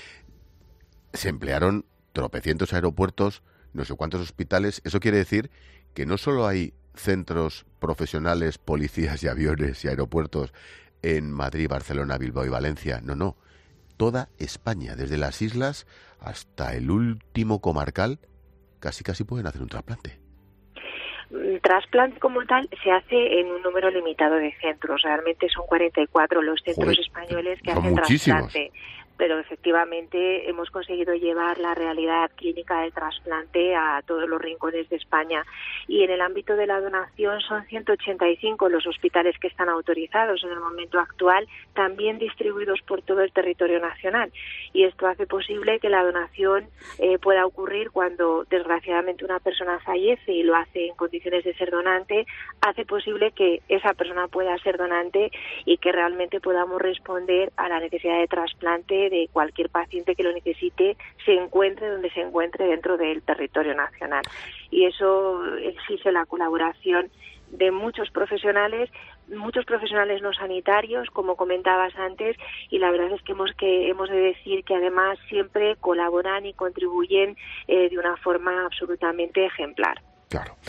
se emplearon tropecientos aeropuertos, no sé cuántos hospitales. Eso quiere decir que no solo hay centros profesionales, policías y aviones y aeropuertos en Madrid, Barcelona, Bilbao y Valencia, no, no, toda España, desde las islas hasta el último comarcal, casi casi pueden hacer un trasplante. Trasplante como tal se hace en un número limitado de centros. Realmente son cuarenta y cuatro los centros Joder, españoles que hacen muchísimos. trasplante. Pero efectivamente hemos conseguido llevar la realidad clínica del trasplante a todos los rincones de España. Y en el ámbito de la donación son ciento ochenta y cinco los hospitales que están autorizados en el momento actual, también distribuidos por todo el territorio nacional. Y esto hace posible que la donación eh, pueda ocurrir cuando desgraciadamente una persona fallece y lo hace en condiciones de ser donante, hace posible que esa persona pueda ser donante y que realmente podamos responder a la necesidad de trasplante de cualquier paciente que lo necesite, se encuentre donde se encuentre dentro del territorio nacional. Y eso exige la colaboración de muchos profesionales, muchos profesionales no sanitarios, como comentabas antes, y la verdad es que hemos que hemos de decir que además siempre colaboran y contribuyen eh, de una forma absolutamente ejemplar. Claro.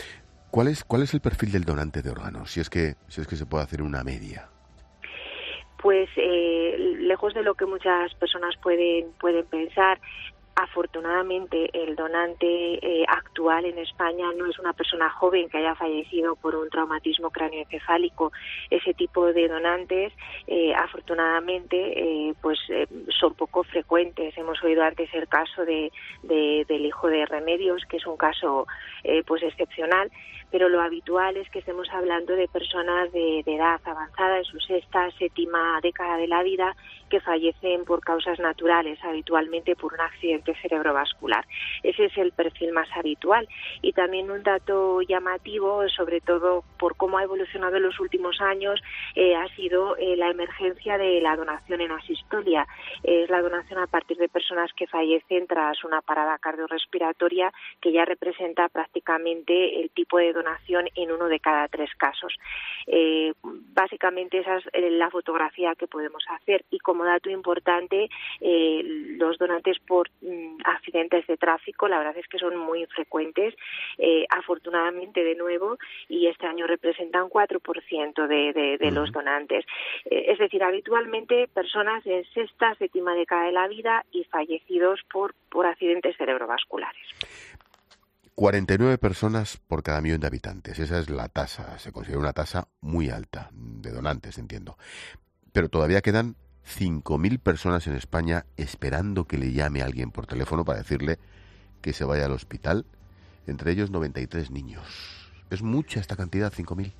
¿Cuál es, cuál es el perfil del donante de órganos? Si es que, si es que se puede hacer una media. Pues eh, lejos de lo que muchas personas pueden, pueden pensar, afortunadamente el donante eh, actual en España no es una persona joven que haya fallecido por un traumatismo cráneoencefálico. Ese tipo de donantes, eh, afortunadamente, eh, pues eh, son poco frecuentes. Hemos oído antes el caso de, de, del hijo de Remedios, que es un caso eh, pues excepcional, pero lo habitual es que estemos hablando de personas de, de edad avanzada, en su sexta, séptima década de la vida, que fallecen por causas naturales, habitualmente por un accidente cerebrovascular. Ese es el perfil más habitual. Y también un dato llamativo, sobre todo por cómo ha evolucionado en los últimos años, eh, ha sido eh, la emergencia de la donación en asistolia. Eh, es la donación a partir de personas que fallecen tras una parada cardiorrespiratoria, que ya representa prácticamente el tipo de donación en uno de cada tres casos. Eh, básicamente esa es la fotografía que podemos hacer. Y como dato importante, eh, los donantes por mm, accidentes de tráfico, la verdad es que son muy frecuentes, eh, afortunadamente de nuevo, y este año representan cuatro por ciento de, de, de uh-huh. los donantes. Eh, es decir, habitualmente personas en sexta, séptima década de la vida y fallecidos por, por accidentes cerebrovasculares. cuarenta y nueve personas por cada millón de habitantes. Esa es la tasa. Se considera una tasa muy alta de donantes, entiendo. Pero todavía quedan cinco mil personas en España esperando que le llame a alguien por teléfono para decirle que se vaya al hospital. Entre ellos noventa y tres niños. ¿Es mucha esta cantidad, cinco mil?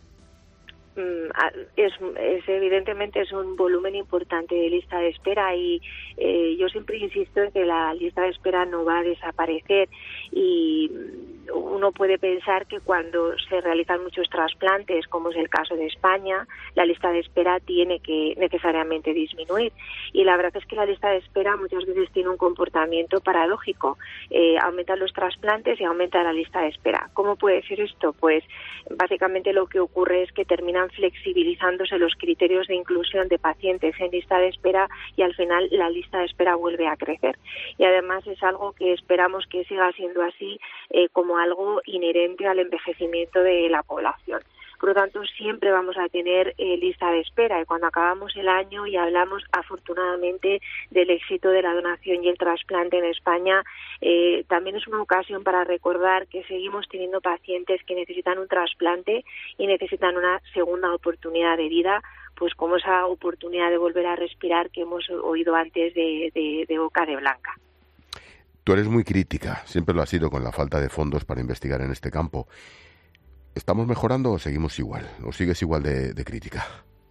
Es, es evidentemente es un volumen importante de lista de espera y eh, yo siempre insisto en que la lista de espera no va a desaparecer y uno puede pensar que cuando se realizan muchos trasplantes, como es el caso de España, la lista de espera tiene que necesariamente disminuir y la verdad es que la lista de espera muchas veces tiene un comportamiento paradójico. Eh, aumentan los trasplantes y aumenta la lista de espera. ¿Cómo puede ser esto? Pues básicamente lo que ocurre es que terminan flexibilizándose los criterios de inclusión de pacientes en lista de espera y al final la lista de espera vuelve a crecer. Y además es algo que esperamos que siga siendo así eh, como algo inherente al envejecimiento de la población. Por lo tanto, siempre vamos a tener eh, lista de espera y cuando acabamos el año y hablamos afortunadamente del éxito de la donación y el trasplante en España, eh, también es una ocasión para recordar que seguimos teniendo pacientes que necesitan un trasplante y necesitan una segunda oportunidad de vida, pues como esa oportunidad de volver a respirar que hemos oído antes de, de, de boca de Blanca. Tú eres muy crítica, siempre lo has sido con la falta de fondos para investigar en este campo. ¿Estamos mejorando o seguimos igual? ¿O sigues igual de, de crítica?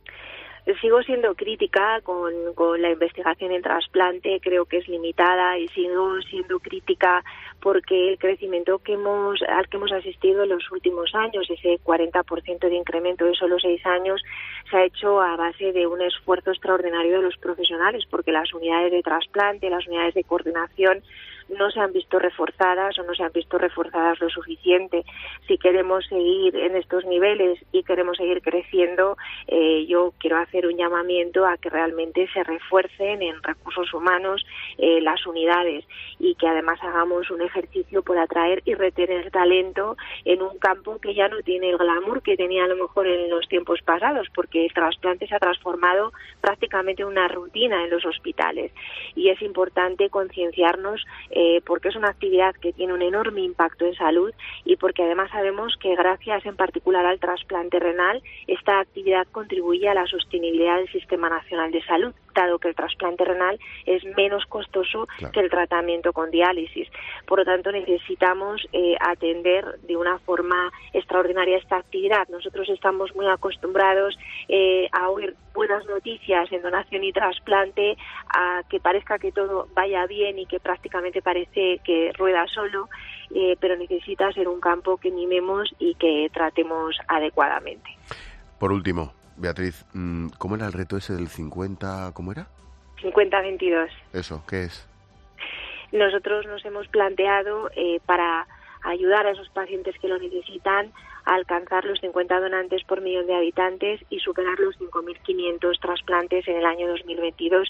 Sigo siendo crítica con, con la investigación en trasplante, creo que es limitada y sigo siendo crítica porque el crecimiento que hemos, al que hemos asistido en los últimos años, ese cuarenta por ciento de incremento en solo seis años, se ha hecho a base de un esfuerzo extraordinario de los profesionales, porque las unidades de trasplante, las unidades de coordinación no se han visto reforzadas o no se han visto reforzadas lo suficiente. Si queremos seguir en estos niveles y queremos seguir creciendo, eh, yo quiero hacer un llamamiento a que realmente se refuercen en recursos humanos eh, las unidades y que además hagamos un ejercicio por atraer y retener talento en un campo que ya no tiene el glamour que tenía a lo mejor en los tiempos pasados, porque el trasplante se ha transformado prácticamente en una rutina en los hospitales y es importante concienciarnos Eh, porque es una actividad que tiene un enorme impacto en salud y porque además sabemos que gracias en particular al trasplante renal, esta actividad contribuye a la sostenibilidad del Sistema Nacional de Salud, dado que el trasplante renal es menos costoso claro. que el tratamiento con diálisis. Por lo tanto, necesitamos eh, atender de una forma extraordinaria esta actividad. Nosotros estamos muy acostumbrados eh, a oír buenas noticias en donación y trasplante, a que parezca que todo vaya bien y que prácticamente parece que rueda solo, eh, pero necesita ser un campo que mimemos y que tratemos adecuadamente. Por último, Beatriz, ¿cómo era el reto ese del cincuenta? ¿Cómo era? cincuenta veintidós. ¿Eso qué es? Nosotros nos hemos planteado eh, para ayudar a esos pacientes que lo necesitan a alcanzar los cincuenta donantes por millón de habitantes y superar los cinco mil quinientos trasplantes en el año dos mil veintidós,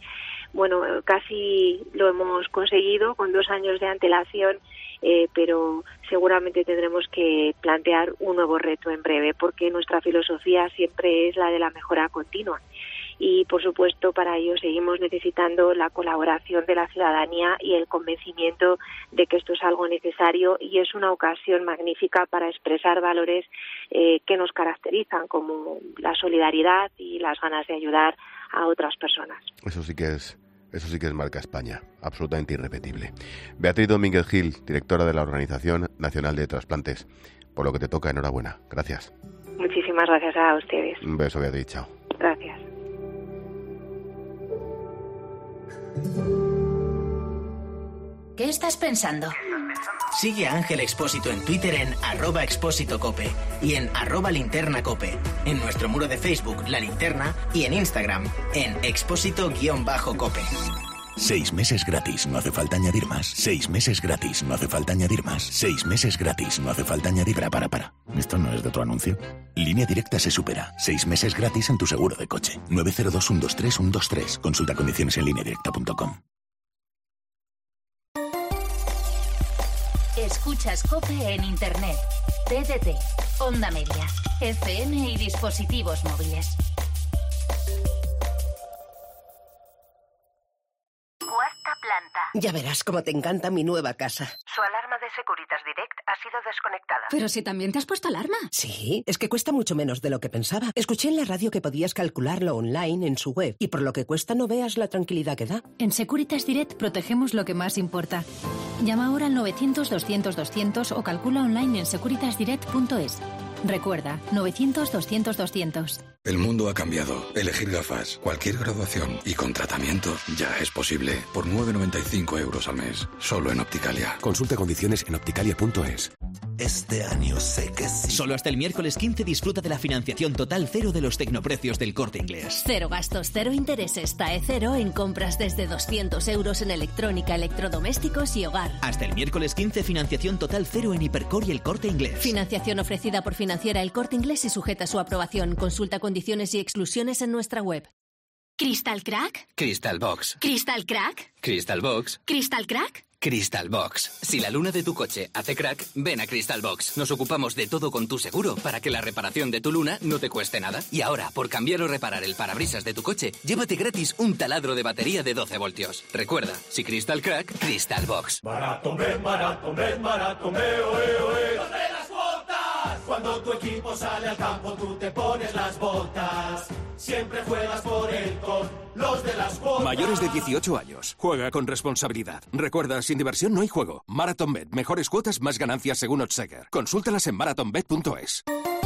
bueno, casi lo hemos conseguido con dos años de antelación, eh, pero seguramente tendremos que plantear un nuevo reto en breve, porque nuestra filosofía siempre es la de la mejora continua. Y, por supuesto, para ello seguimos necesitando la colaboración de la ciudadanía y el convencimiento de que esto es algo necesario y es una ocasión magnífica para expresar valores eh, que nos caracterizan, como la solidaridad y las ganas de ayudar a otras personas. Eso sí que es, eso sí que es marca España, absolutamente irrepetible. Beatriz Domínguez Gil, directora de la Organización Nacional de Trasplantes, por lo que te toca, enhorabuena. Gracias. Muchísimas gracias a ustedes. Un beso, Beatriz, chao. Gracias. ¿Qué estás pensando? Sigue a Ángel Expósito en Twitter en arroba expósito cope y en arroba linterna cope, en nuestro muro de Facebook La Linterna y en Instagram en expósito-cope. Seis meses gratis, no hace falta añadir más. Seis meses gratis, no hace falta añadir más. Seis meses gratis, no hace falta añadir... Para, para, para. ¿Esto no es de tu anuncio? Línea Directa se supera. Seis meses gratis en tu seguro de coche. nueve cero dos, uno dos tres, uno dos tres. Consulta condiciones en línea directa punto com. Escuchas COPE en Internet, T D T, Onda Media, F M y dispositivos móviles. Cuarta planta. Ya verás cómo te encanta mi nueva casa. Su alarma de Securitas Direct ha sido desconectada. Pero si también te has puesto alarma. Sí, es que cuesta mucho menos de lo que pensaba. Escuché en la radio que podías calcularlo online en su web y por lo que cuesta no veas la tranquilidad que da. En Securitas Direct protegemos lo que más importa. Llama ahora al novecientos, doscientos, doscientos o calcula online en securitas direct punto es. Recuerda, novecientos, doscientos, doscientos. El mundo ha cambiado. Elegir gafas, cualquier graduación y con tratamiento ya es posible. Por nueve con noventa y cinco euros al mes. Solo en Opticalia. Consulta condiciones en opticalia punto es. Este año sé que sí. Solo hasta el miércoles quince disfruta de la financiación total cero de los tecnoprecios del Corte Inglés. Cero gastos, cero intereses, T A E cero en compras desde doscientos euros en electrónica, electrodomésticos y hogar. Hasta el miércoles quince financiación total cero en Hipercor y el Corte Inglés. Financiación ofrecida por Financiera El Corte Inglés y sujeta a su aprobación. Consulta condiciones y exclusiones en nuestra web. ¿Crystal Crack? Crystal Box. ¿Crystal Crack? Crystal Box. ¿Crystal Crack? Crystal Box. Si la luna de tu coche hace crack, ven a Crystal Box. Nos ocupamos de todo con tu seguro para que la reparación de tu luna no te cueste nada. Y ahora, por cambiar o reparar el parabrisas de tu coche, llévate gratis un taladro de batería de doce voltios. Recuerda, si Crystal Crack, Crystal Box. Barato, me, barato, me, barato, me, oe, oe. ¡Ponte las botas! Cuando tu equipo sale al campo, tú te pones las botas. Siempre juegas por él con los de las botas. Mayores de dieciocho años. Juega con responsabilidad. Recuerda, sin diversión no hay juego. MarathonBet. Mejores cuotas, más ganancias según Oddsheger. Consúltalas en marathon bet punto es.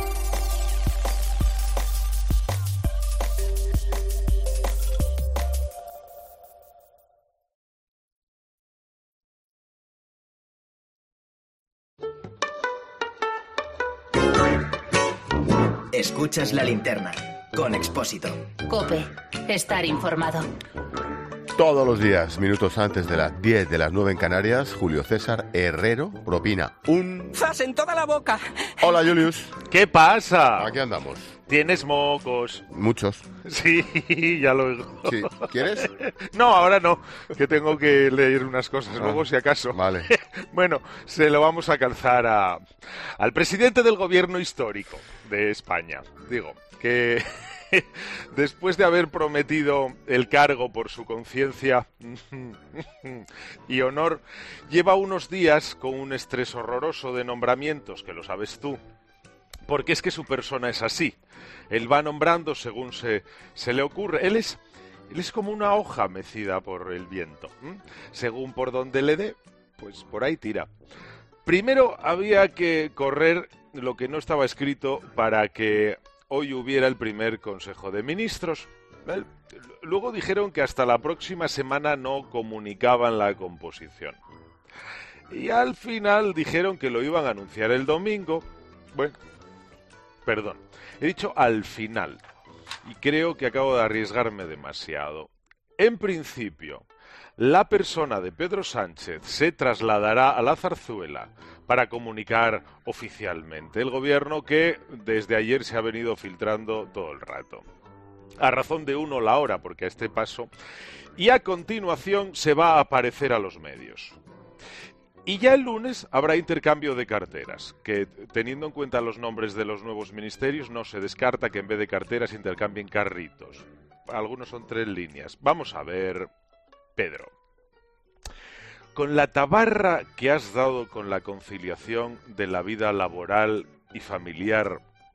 Escuchas La Linterna con Expósito. COPE. Estar informado. Todos los días, minutos antes de las diez de las nueve en Canarias, Julio César Herrero propina un... ¡Zas en toda la boca! Hola, Julius. ¿Qué pasa? Aquí andamos. ¿Tienes mocos? Muchos. Sí, ya lo oigo. Sí. ¿Quieres? No, ahora no, que tengo que leer unas cosas, ah, luego si acaso. Vale. Bueno, se lo vamos a calzar a, al presidente del gobierno histórico de España. Digo, que... después de haber prometido el cargo por su conciencia y honor, lleva unos días con un estrés horroroso de nombramientos, que lo sabes tú, porque es que su persona es así. Él va nombrando según se, se le ocurre. Él es, él es como una hoja mecida por el viento. ¿Mm? Según por donde le dé, pues por ahí tira. Primero había que correr lo que no estaba escrito para que hoy hubiera el primer Consejo de Ministros. Luego dijeron que hasta la próxima semana no comunicaban la composición. Y al final dijeron que lo iban a anunciar el domingo. Bueno, perdón, he dicho al final. Y creo que acabo de arriesgarme demasiado. En principio, la persona de Pedro Sánchez se trasladará a la Zarzuela para comunicar oficialmente el gobierno que desde ayer se ha venido filtrando todo el rato. a razón de uno la hora, porque a este paso, y a continuación se va a aparecer a los medios. Y ya el lunes habrá intercambio de carteras, que teniendo en cuenta los nombres de los nuevos ministerios, no se descarta que en vez de carteras intercambien carritos. Algunos son tres líneas. Vamos a ver, Pedro. Con la tabarra que has dado con la conciliación de la vida laboral y familiar,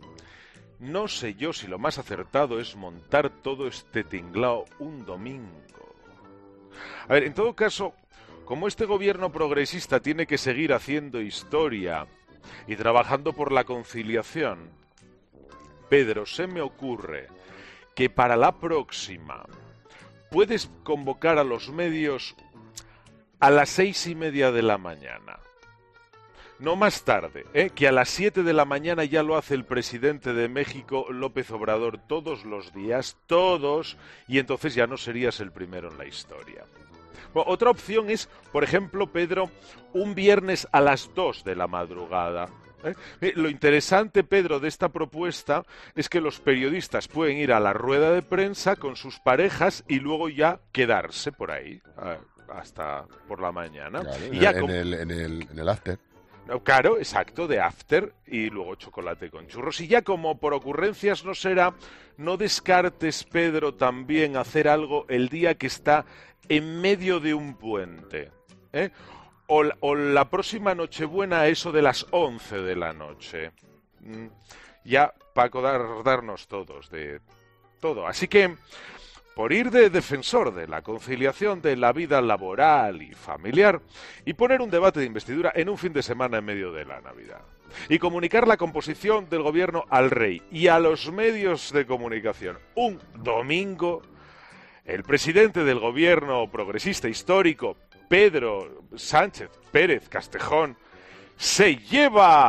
no sé yo si lo más acertado es montar todo este tinglao un domingo. A ver, en todo caso, como este gobierno progresista tiene que seguir haciendo historia y trabajando por la conciliación, Pedro, se me ocurre que para la próxima puedes convocar a los medios a las seis y media de la mañana. No más tarde, ¿eh? Que a las siete de la mañana ya lo hace el presidente de México, López Obrador, todos los días, todos, y entonces ya no serías el primero en la historia. Bueno, otra opción es, por ejemplo, Pedro, un viernes a las dos de la madrugada. ¿Eh? Eh, lo interesante, Pedro, de esta propuesta es que los periodistas pueden ir a la rueda de prensa con sus parejas y luego ya quedarse por ahí eh, hasta por la mañana. Claro, y en, ya el, con... en, el, en, el, en el after. Claro, exacto, de after y luego chocolate con churros. Y ya como por ocurrencias no será, no descartes, Pedro, también hacer algo el día que está en medio de un puente, ¿eh? O, o la próxima Nochebuena a eso de las once de la noche. Mm, ya para acordarnos todos de todo. Así que, por ir de defensor de la conciliación de la vida laboral y familiar, y poner un debate de investidura en un fin de semana en medio de la Navidad, y comunicar la composición del gobierno al rey y a los medios de comunicación un domingo, el presidente del gobierno progresista histórico, Pedro Sánchez Pérez Castejón, se lleva...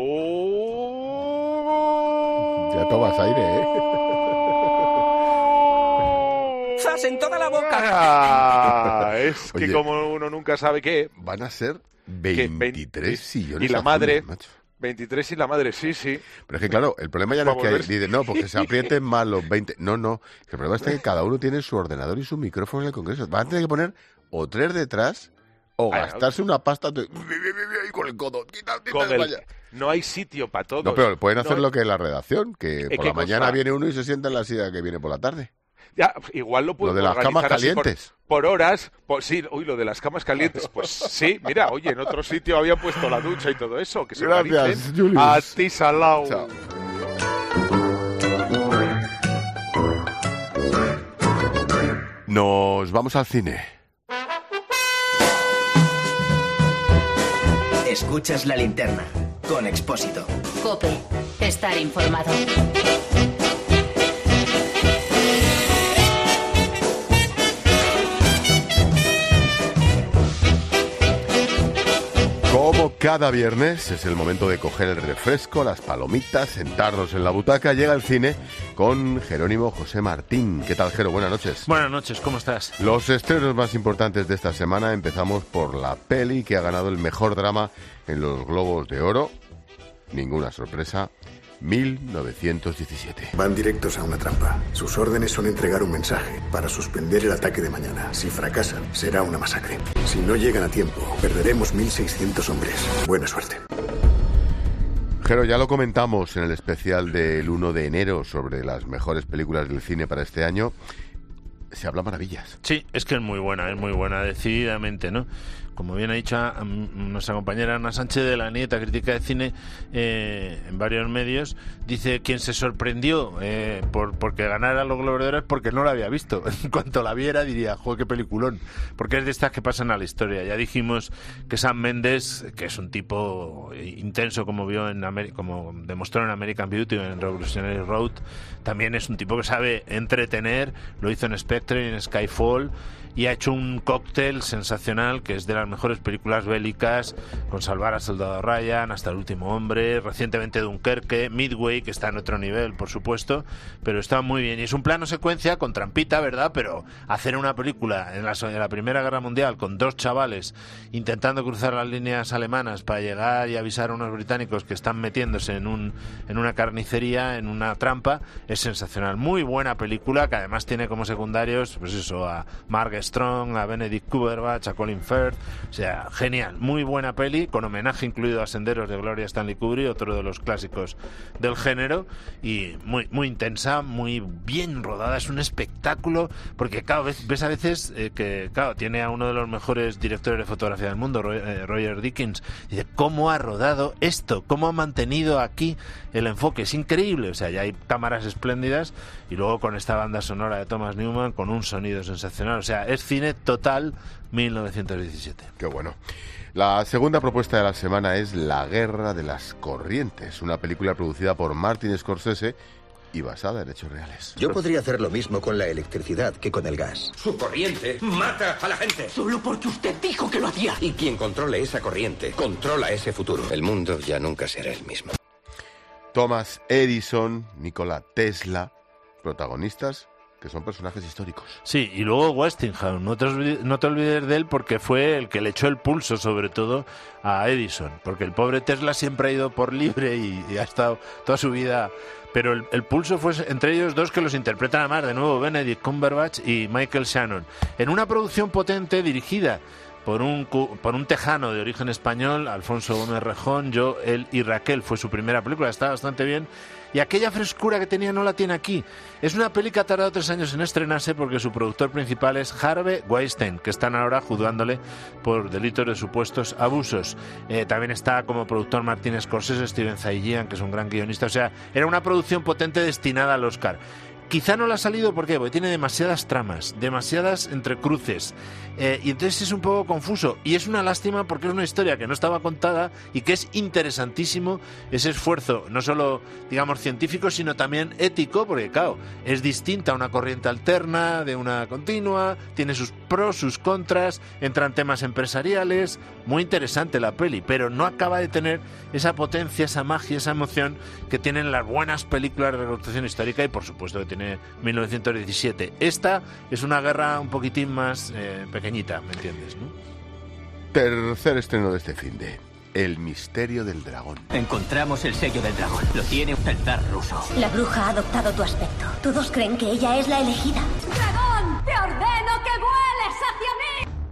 ¡Oh! Ya tomas aire, ¿eh? ¡Zas en toda la boca! Ah, es que Oye, como uno nunca sabe qué... Van a ser veintitrés sillones Y la azules, madre... macho. veintitrés y la madre, sí, sí. Pero es que claro, el problema ya no es que volver. dice, no, porque se aprieten más los veinte. No, no. El problema es que cada uno tiene su ordenador y su micrófono en el Congreso. Van a tener que poner o tres detrás o Ah, gastarse una pasta de- y con el codo. Quita, quita, Con el- vaya. No hay sitio para todos. No, pero pueden hacer No, lo que es la redacción, que ¿Eh, por qué la mañana cosa? viene uno y se sienta en la silla que viene por la tarde. Ya, igual lo pueden Lo de las organizar camas así por- calientes. Por, horas. Por, sí, uy, lo de las camas calientes. Pues sí, mira, oye, en otro sitio había puesto la ducha y todo eso. Que se Gracias, organicen. Julius. A ti, Salau. Chao. Nos vamos al cine. Escuchas La Linterna con Expósito. Cope, estar informado. Como cada viernes es el momento de coger el refresco, las palomitas, sentarnos en la butaca. Llega el cine con Jerónimo José Martín. ¿Qué tal, Jero? Buenas noches. Buenas noches, ¿cómo estás? Los estrenos más importantes de esta semana. Empezamos por la peli que ha ganado el mejor drama en los Globos de Oro. Ninguna sorpresa. mil novecientos diecisiete. Van directos a una trampa. Sus órdenes son entregar un mensaje para suspender el ataque de mañana. Si fracasan, será una masacre. Si no llegan a tiempo, perderemos mil seiscientos hombres. Buena suerte. Jero, ya lo comentamos en el especial del uno de enero sobre las mejores películas del cine para este año. Se habla maravillas. Sí, es que es muy buena, es muy buena, decididamente, ¿no? Como bien ha dicho a, a nuestra compañera Ana Sánchez de la Nieta, crítica de cine eh, en varios medios, dice quien se sorprendió eh, por porque ganara los Globos de Oro es porque no la había visto. En cuanto la viera diría, joder, qué peliculón, porque es de estas que pasan a la historia. Ya dijimos que Sam Mendes, que es un tipo intenso como vio en Ameri- como demostró en American Beauty o en Revolutionary Road, también es un tipo que sabe entretener, lo hizo en Spectre y en Skyfall, y ha hecho un cóctel sensacional que es de la las mejores películas bélicas, con Salvar al Soldado Ryan, Hasta el último hombre, recientemente Dunkerque, Midway, que está en otro nivel, por supuesto, pero está muy bien. Y es un plano secuencia con trampita, ¿verdad? Pero hacer una película en la, en la Primera Guerra Mundial con dos chavales intentando cruzar las líneas alemanas para llegar y avisar a unos británicos que están metiéndose en, un, en una carnicería, en una trampa, es sensacional. Muy buena película, que además tiene como secundarios, pues eso, a Mark Strong, a Benedict Cumberbatch, a Colin Firth, o sea, genial, muy buena peli, con homenaje incluido a Senderos de Gloria Stanley Kubrick, otro de los clásicos del género, y muy muy intensa, muy bien rodada, es un espectáculo, porque claro, ves, ves a veces eh, que, claro, tiene a uno de los mejores directores de fotografía del mundo, Roy, eh, Roger Dickens, y dice, ¿cómo ha rodado esto? ¿Cómo ha mantenido aquí el enfoque? Es increíble, o sea, ya hay cámaras espléndidas, y luego con esta banda sonora de Thomas Newman, con un sonido sensacional, o sea, es cine total mil novecientos diecisiete. Qué bueno. La segunda propuesta de la semana es La Guerra de las Corrientes, una película producida por Martin Scorsese y basada en hechos reales. Yo podría hacer lo mismo con la electricidad que con el gas. Su corriente mata a la gente. Solo porque usted dijo que lo hacía. Y quien controle esa corriente, controla ese futuro. El mundo ya nunca será el mismo. Thomas Edison, Nikola Tesla, protagonistas que son personajes históricos. Sí, y luego Westinghouse, no te, olvides, no te olvides de él, porque fue el que le echó el pulso sobre todo a Edison, porque el pobre Tesla siempre ha ido por libre y, y ha estado toda su vida, pero el, el pulso fue entre ellos dos, que los interpretan además de nuevo Benedict Cumberbatch y Michael Shannon, en una producción potente dirigida por un, por un tejano de origen español, Alfonso Gómez Rejón. Yo, él y Raquel fue su primera película, está bastante bien, y aquella frescura que tenía no la tiene aquí. Es una peli que ha tardado tres años en estrenarse porque su productor principal es Harvey Weinstein, que están ahora juzgándole por delitos de supuestos abusos. Eh, también está como productor Martin Scorsese, Steven Zaillian, que es un gran guionista. O sea, era una producción potente destinada al Oscar. Quizá no le ha salido, ¿por qué? Porque tiene demasiadas tramas, demasiadas entrecruces, eh, y entonces es un poco confuso, y es una lástima porque es una historia que no estaba contada y que es interesantísimo ese esfuerzo, no solo, digamos, científico, sino también ético, porque claro, es distinta a una corriente alterna, de una continua, tiene sus pros, sus contras, entran temas empresariales, muy interesante la peli, pero no acaba de tener esa potencia, esa magia, esa emoción que tienen las buenas películas de reconstrucción histórica, y por supuesto que tiene mil novecientos diecisiete. Esta es una guerra un poquitín más eh, pequeñita, ¿me entiendes, no? Tercer estreno de este finde, El misterio del dragón. Encontramos el sello del dragón. Lo tiene el zar ruso. La bruja ha adoptado tu aspecto. Todos creen que ella es la elegida. ¡Dragón! ¡Te ordeno que vueles hacia mí!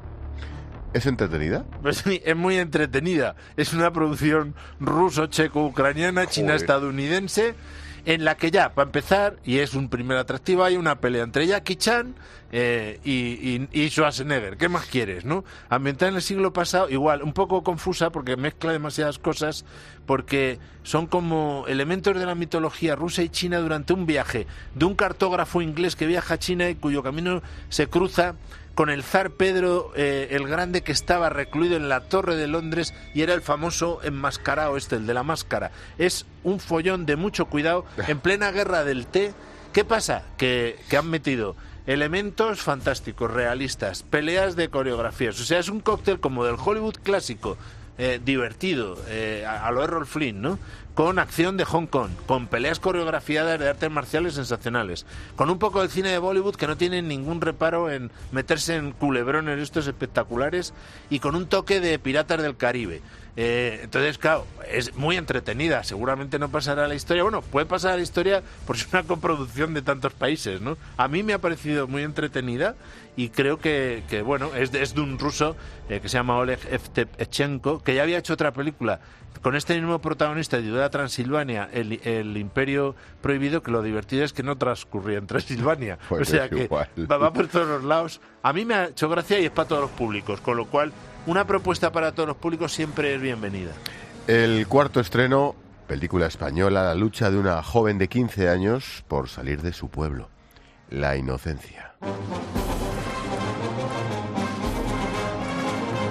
¿Es entretenida? Pues sí, es muy entretenida. Es una producción ruso-checo-ucraniana, china-estadounidense, en la que ya, para empezar, y es un primer atractivo, hay una pelea entre Jackie Chan eh, y, y, y Schwarzenegger. ¿Qué más quieres, no? Ambientada en el siglo pasado, igual, un poco confusa porque mezcla demasiadas cosas, porque son como elementos de la mitología rusa y china durante un viaje de un cartógrafo inglés que viaja a China y cuyo camino se cruza con el zar Pedro eh, el Grande, que estaba recluido en la Torre de Londres y era el famoso enmascarado este, el de la máscara. Es un follón de mucho cuidado en plena guerra del té. ¿Qué pasa? Que, que han metido elementos fantásticos, realistas, peleas de coreografías. O sea, es un cóctel como del Hollywood clásico, eh, divertido, eh, a, a lo Errol Flynn, ¿no? Con acción de Hong Kong, con peleas coreografiadas de artes marciales sensacionales, con un poco del cine de Bollywood que no tiene ningún reparo en meterse en culebrones estos espectaculares, y con un toque de Piratas del Caribe. Eh, entonces, claro, es muy entretenida. Seguramente no pasará a la historia. Bueno, puede pasar a la historia por ser una coproducción de tantos países, ¿no? A mí me ha parecido muy entretenida y creo que, que bueno, es de, es de un ruso eh, que se llama Oleg Evtepchenko, que ya había hecho otra película con este mismo protagonista de Ayuda a Transilvania, el, el Imperio Prohibido, que lo divertido es que no transcurría en Transilvania. Pues o sea que va, va por todos los lados. A mí me ha hecho gracia y es para todos los públicos, con lo cual una propuesta para todos los públicos siempre es bienvenida. El cuarto estreno, película española, la lucha de una joven de quince años por salir de su pueblo, La Inocencia.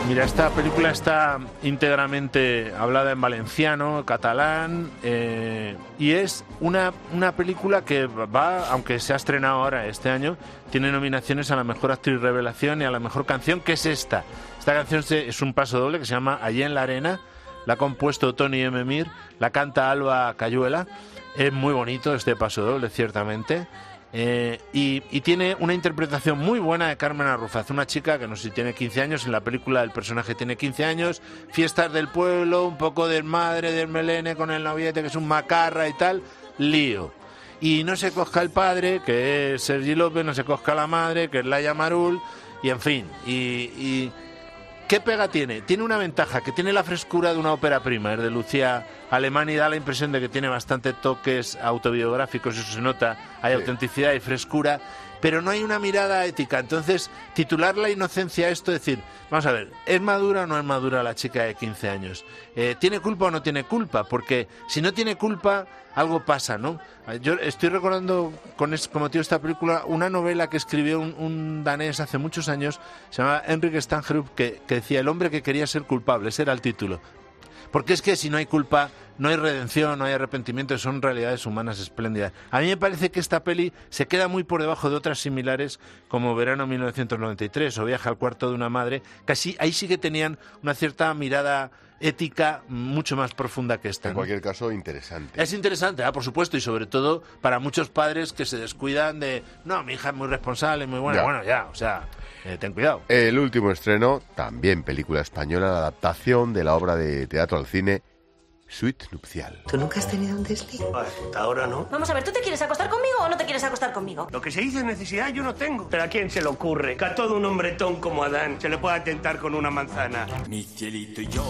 Mira, esta película está íntegramente hablada en valenciano, catalán, eh, y es una, una película que va, aunque se ha estrenado ahora este año, tiene nominaciones a la mejor actriz revelación y a la mejor canción, que es esta. Esta canción es un paso doble que se llama Allí en la arena, la ha compuesto Tony M. Mir, la canta Alba Cayuela. Es muy bonito este paso doble, ciertamente. Eh, y, y tiene una interpretación muy buena de Carmen Arrufaz, una chica que no sé si tiene quince años, en la película el personaje tiene quince años, fiestas del pueblo, un poco del madre, del melene con el noviete que es un macarra y tal, lío. Y no se cosca el padre, que es Sergi López, no se cosca la madre, que es Laia Marul, y en fin, y... y ¿qué pega tiene? Tiene una ventaja, que tiene la frescura de una ópera prima, es de Lucía Alemán, y da la impresión de que tiene bastante toques autobiográficos, eso se nota, hay sí. autenticidad y frescura, pero no hay una mirada ética. Entonces, titular La inocencia a esto, decir, vamos a ver, ¿es madura o no es madura la chica de quince años? Eh, ¿Tiene culpa o no tiene culpa? Porque si no tiene culpa, algo pasa, ¿no? Yo estoy recordando con, es, como tío esta película una novela que escribió un, un danés hace muchos años, se llama Henrik Stangerup, que, que decía El hombre que quería ser culpable, ese era el título. Porque es que si no hay culpa, no hay redención, no hay arrepentimiento, son realidades humanas espléndidas. A mí me parece que esta peli se queda muy por debajo de otras similares como Verano mil novecientos noventa y tres o Viaje al cuarto de una madre, que así, ahí sí que tenían una cierta mirada ética mucho más profunda que esta. En ¿no? cualquier caso, interesante. Es interesante, ah, por supuesto, y sobre todo para muchos padres que se descuidan de, no, mi hija es muy responsable, muy buena, ya. bueno, ya, o sea, eh, ten cuidado. El último estreno, también película española, la adaptación de la obra de teatro al cine, Suite Nupcial. ¿Tú nunca has tenido un desliz? Hasta ahora no. Vamos a ver, ¿tú te quieres acostar conmigo o no te quieres acostar conmigo? Lo que se dice necesidad yo no tengo. ¿Pero a quién se le ocurre que a todo un hombretón como Adán se le pueda tentar con una manzana? Mi cielito y yo.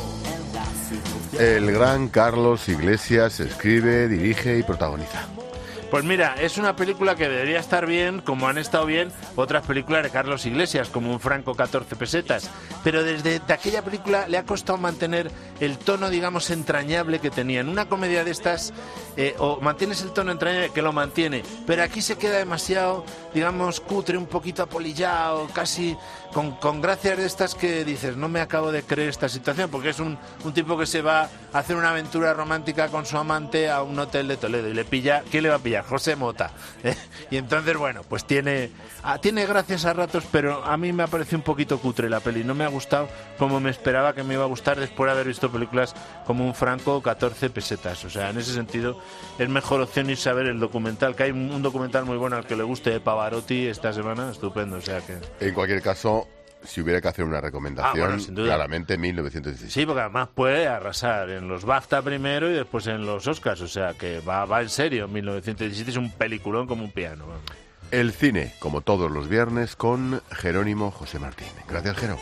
El gran Carlos Iglesias escribe, dirige y protagoniza. Pues mira, es una película que debería estar bien, como han estado bien otras películas de Carlos Iglesias, como Un franco catorce pesetas. Pero desde de aquella película le ha costado mantener el tono, digamos, entrañable que tenía. En una comedia de estas, eh, o mantienes el tono entrañable, que lo mantiene, pero aquí se queda demasiado, digamos, cutre, un poquito apolillado, casi con, con gracias de estas que dices, no me acabo de creer esta situación, porque es un, un tipo que se va a hacer una aventura romántica con su amante a un hotel de Toledo y le pilla, ¿quién le va a pillar? José Mota. ¿eh? Y entonces, bueno, pues tiene, ah, tiene gracias a ratos, pero a mí me ha parecido un poquito cutre la peli. No me ha gustado como me esperaba que me iba a gustar después de haber visto películas como Un franco catorce pesetas. O sea, en ese sentido es mejor opción irse a ver el documental, que hay un, un documental muy bueno al que le guste de Pavarotti esta semana, estupendo. O sea que... En cualquier caso, si hubiera que hacer una recomendación, ah, bueno, sin duda. Claramente mil novecientos dieciséis. Sí, porque además puede arrasar en los BAFTA primero y después en los Oscars, o sea que va, va en serio. mil novecientos diecisiete es un peliculón como un piano. El cine, como todos los viernes, con Jerónimo José Martín. Gracias, Jero.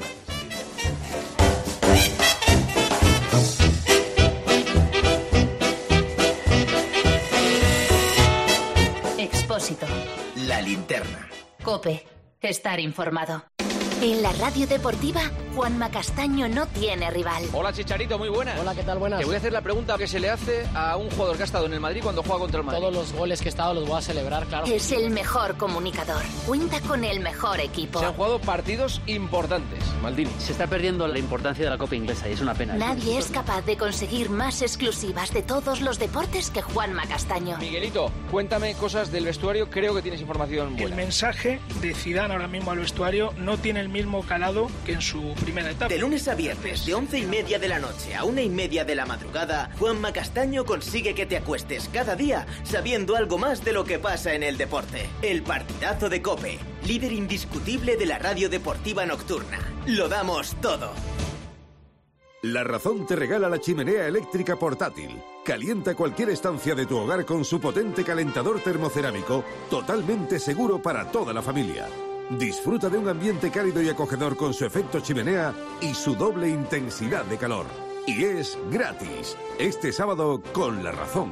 Expósito. La linterna. COPE. Estar informado. En la radio deportiva, Juanma Castaño no tiene rival. Hola, Chicharito, muy buenas. Hola, ¿qué tal? Buenas. Te voy a hacer la pregunta que se le hace a un jugador que ha estado en el Madrid cuando juega contra el Madrid. Todos los goles que he estado los voy a celebrar, claro. Es el mejor comunicador. Cuenta con el mejor equipo. Se han jugado partidos importantes, Maldini. Se está perdiendo la importancia de la Copa Inglesa y es una pena. Nadie es capaz de conseguir más exclusivas de todos los deportes que Juanma Castaño. Miguelito, cuéntame cosas del vestuario, creo que tienes información buena. El mensaje de Zidane ahora mismo al vestuario no tiene el mismo calado que en su primera etapa. De lunes a viernes, de once y media de la noche a una y media de la madrugada, Juanma Castaño consigue que te acuestes cada día sabiendo algo más de lo que pasa en el deporte. El partidazo de COPE, líder indiscutible de la radio deportiva nocturna. Lo damos todo. La Razón te regala la chimenea eléctrica portátil. Calienta cualquier estancia de tu hogar con su potente calentador termocerámico, totalmente seguro para toda la familia. Disfruta de un ambiente cálido y acogedor con su efecto chimenea y su doble intensidad de calor. Y es gratis. Este sábado con La Razón.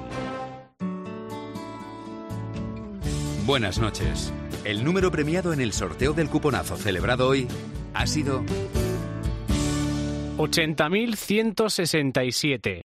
Buenas noches. El número premiado en el sorteo del cuponazo celebrado hoy ha sido ochenta mil ciento sesenta y siete.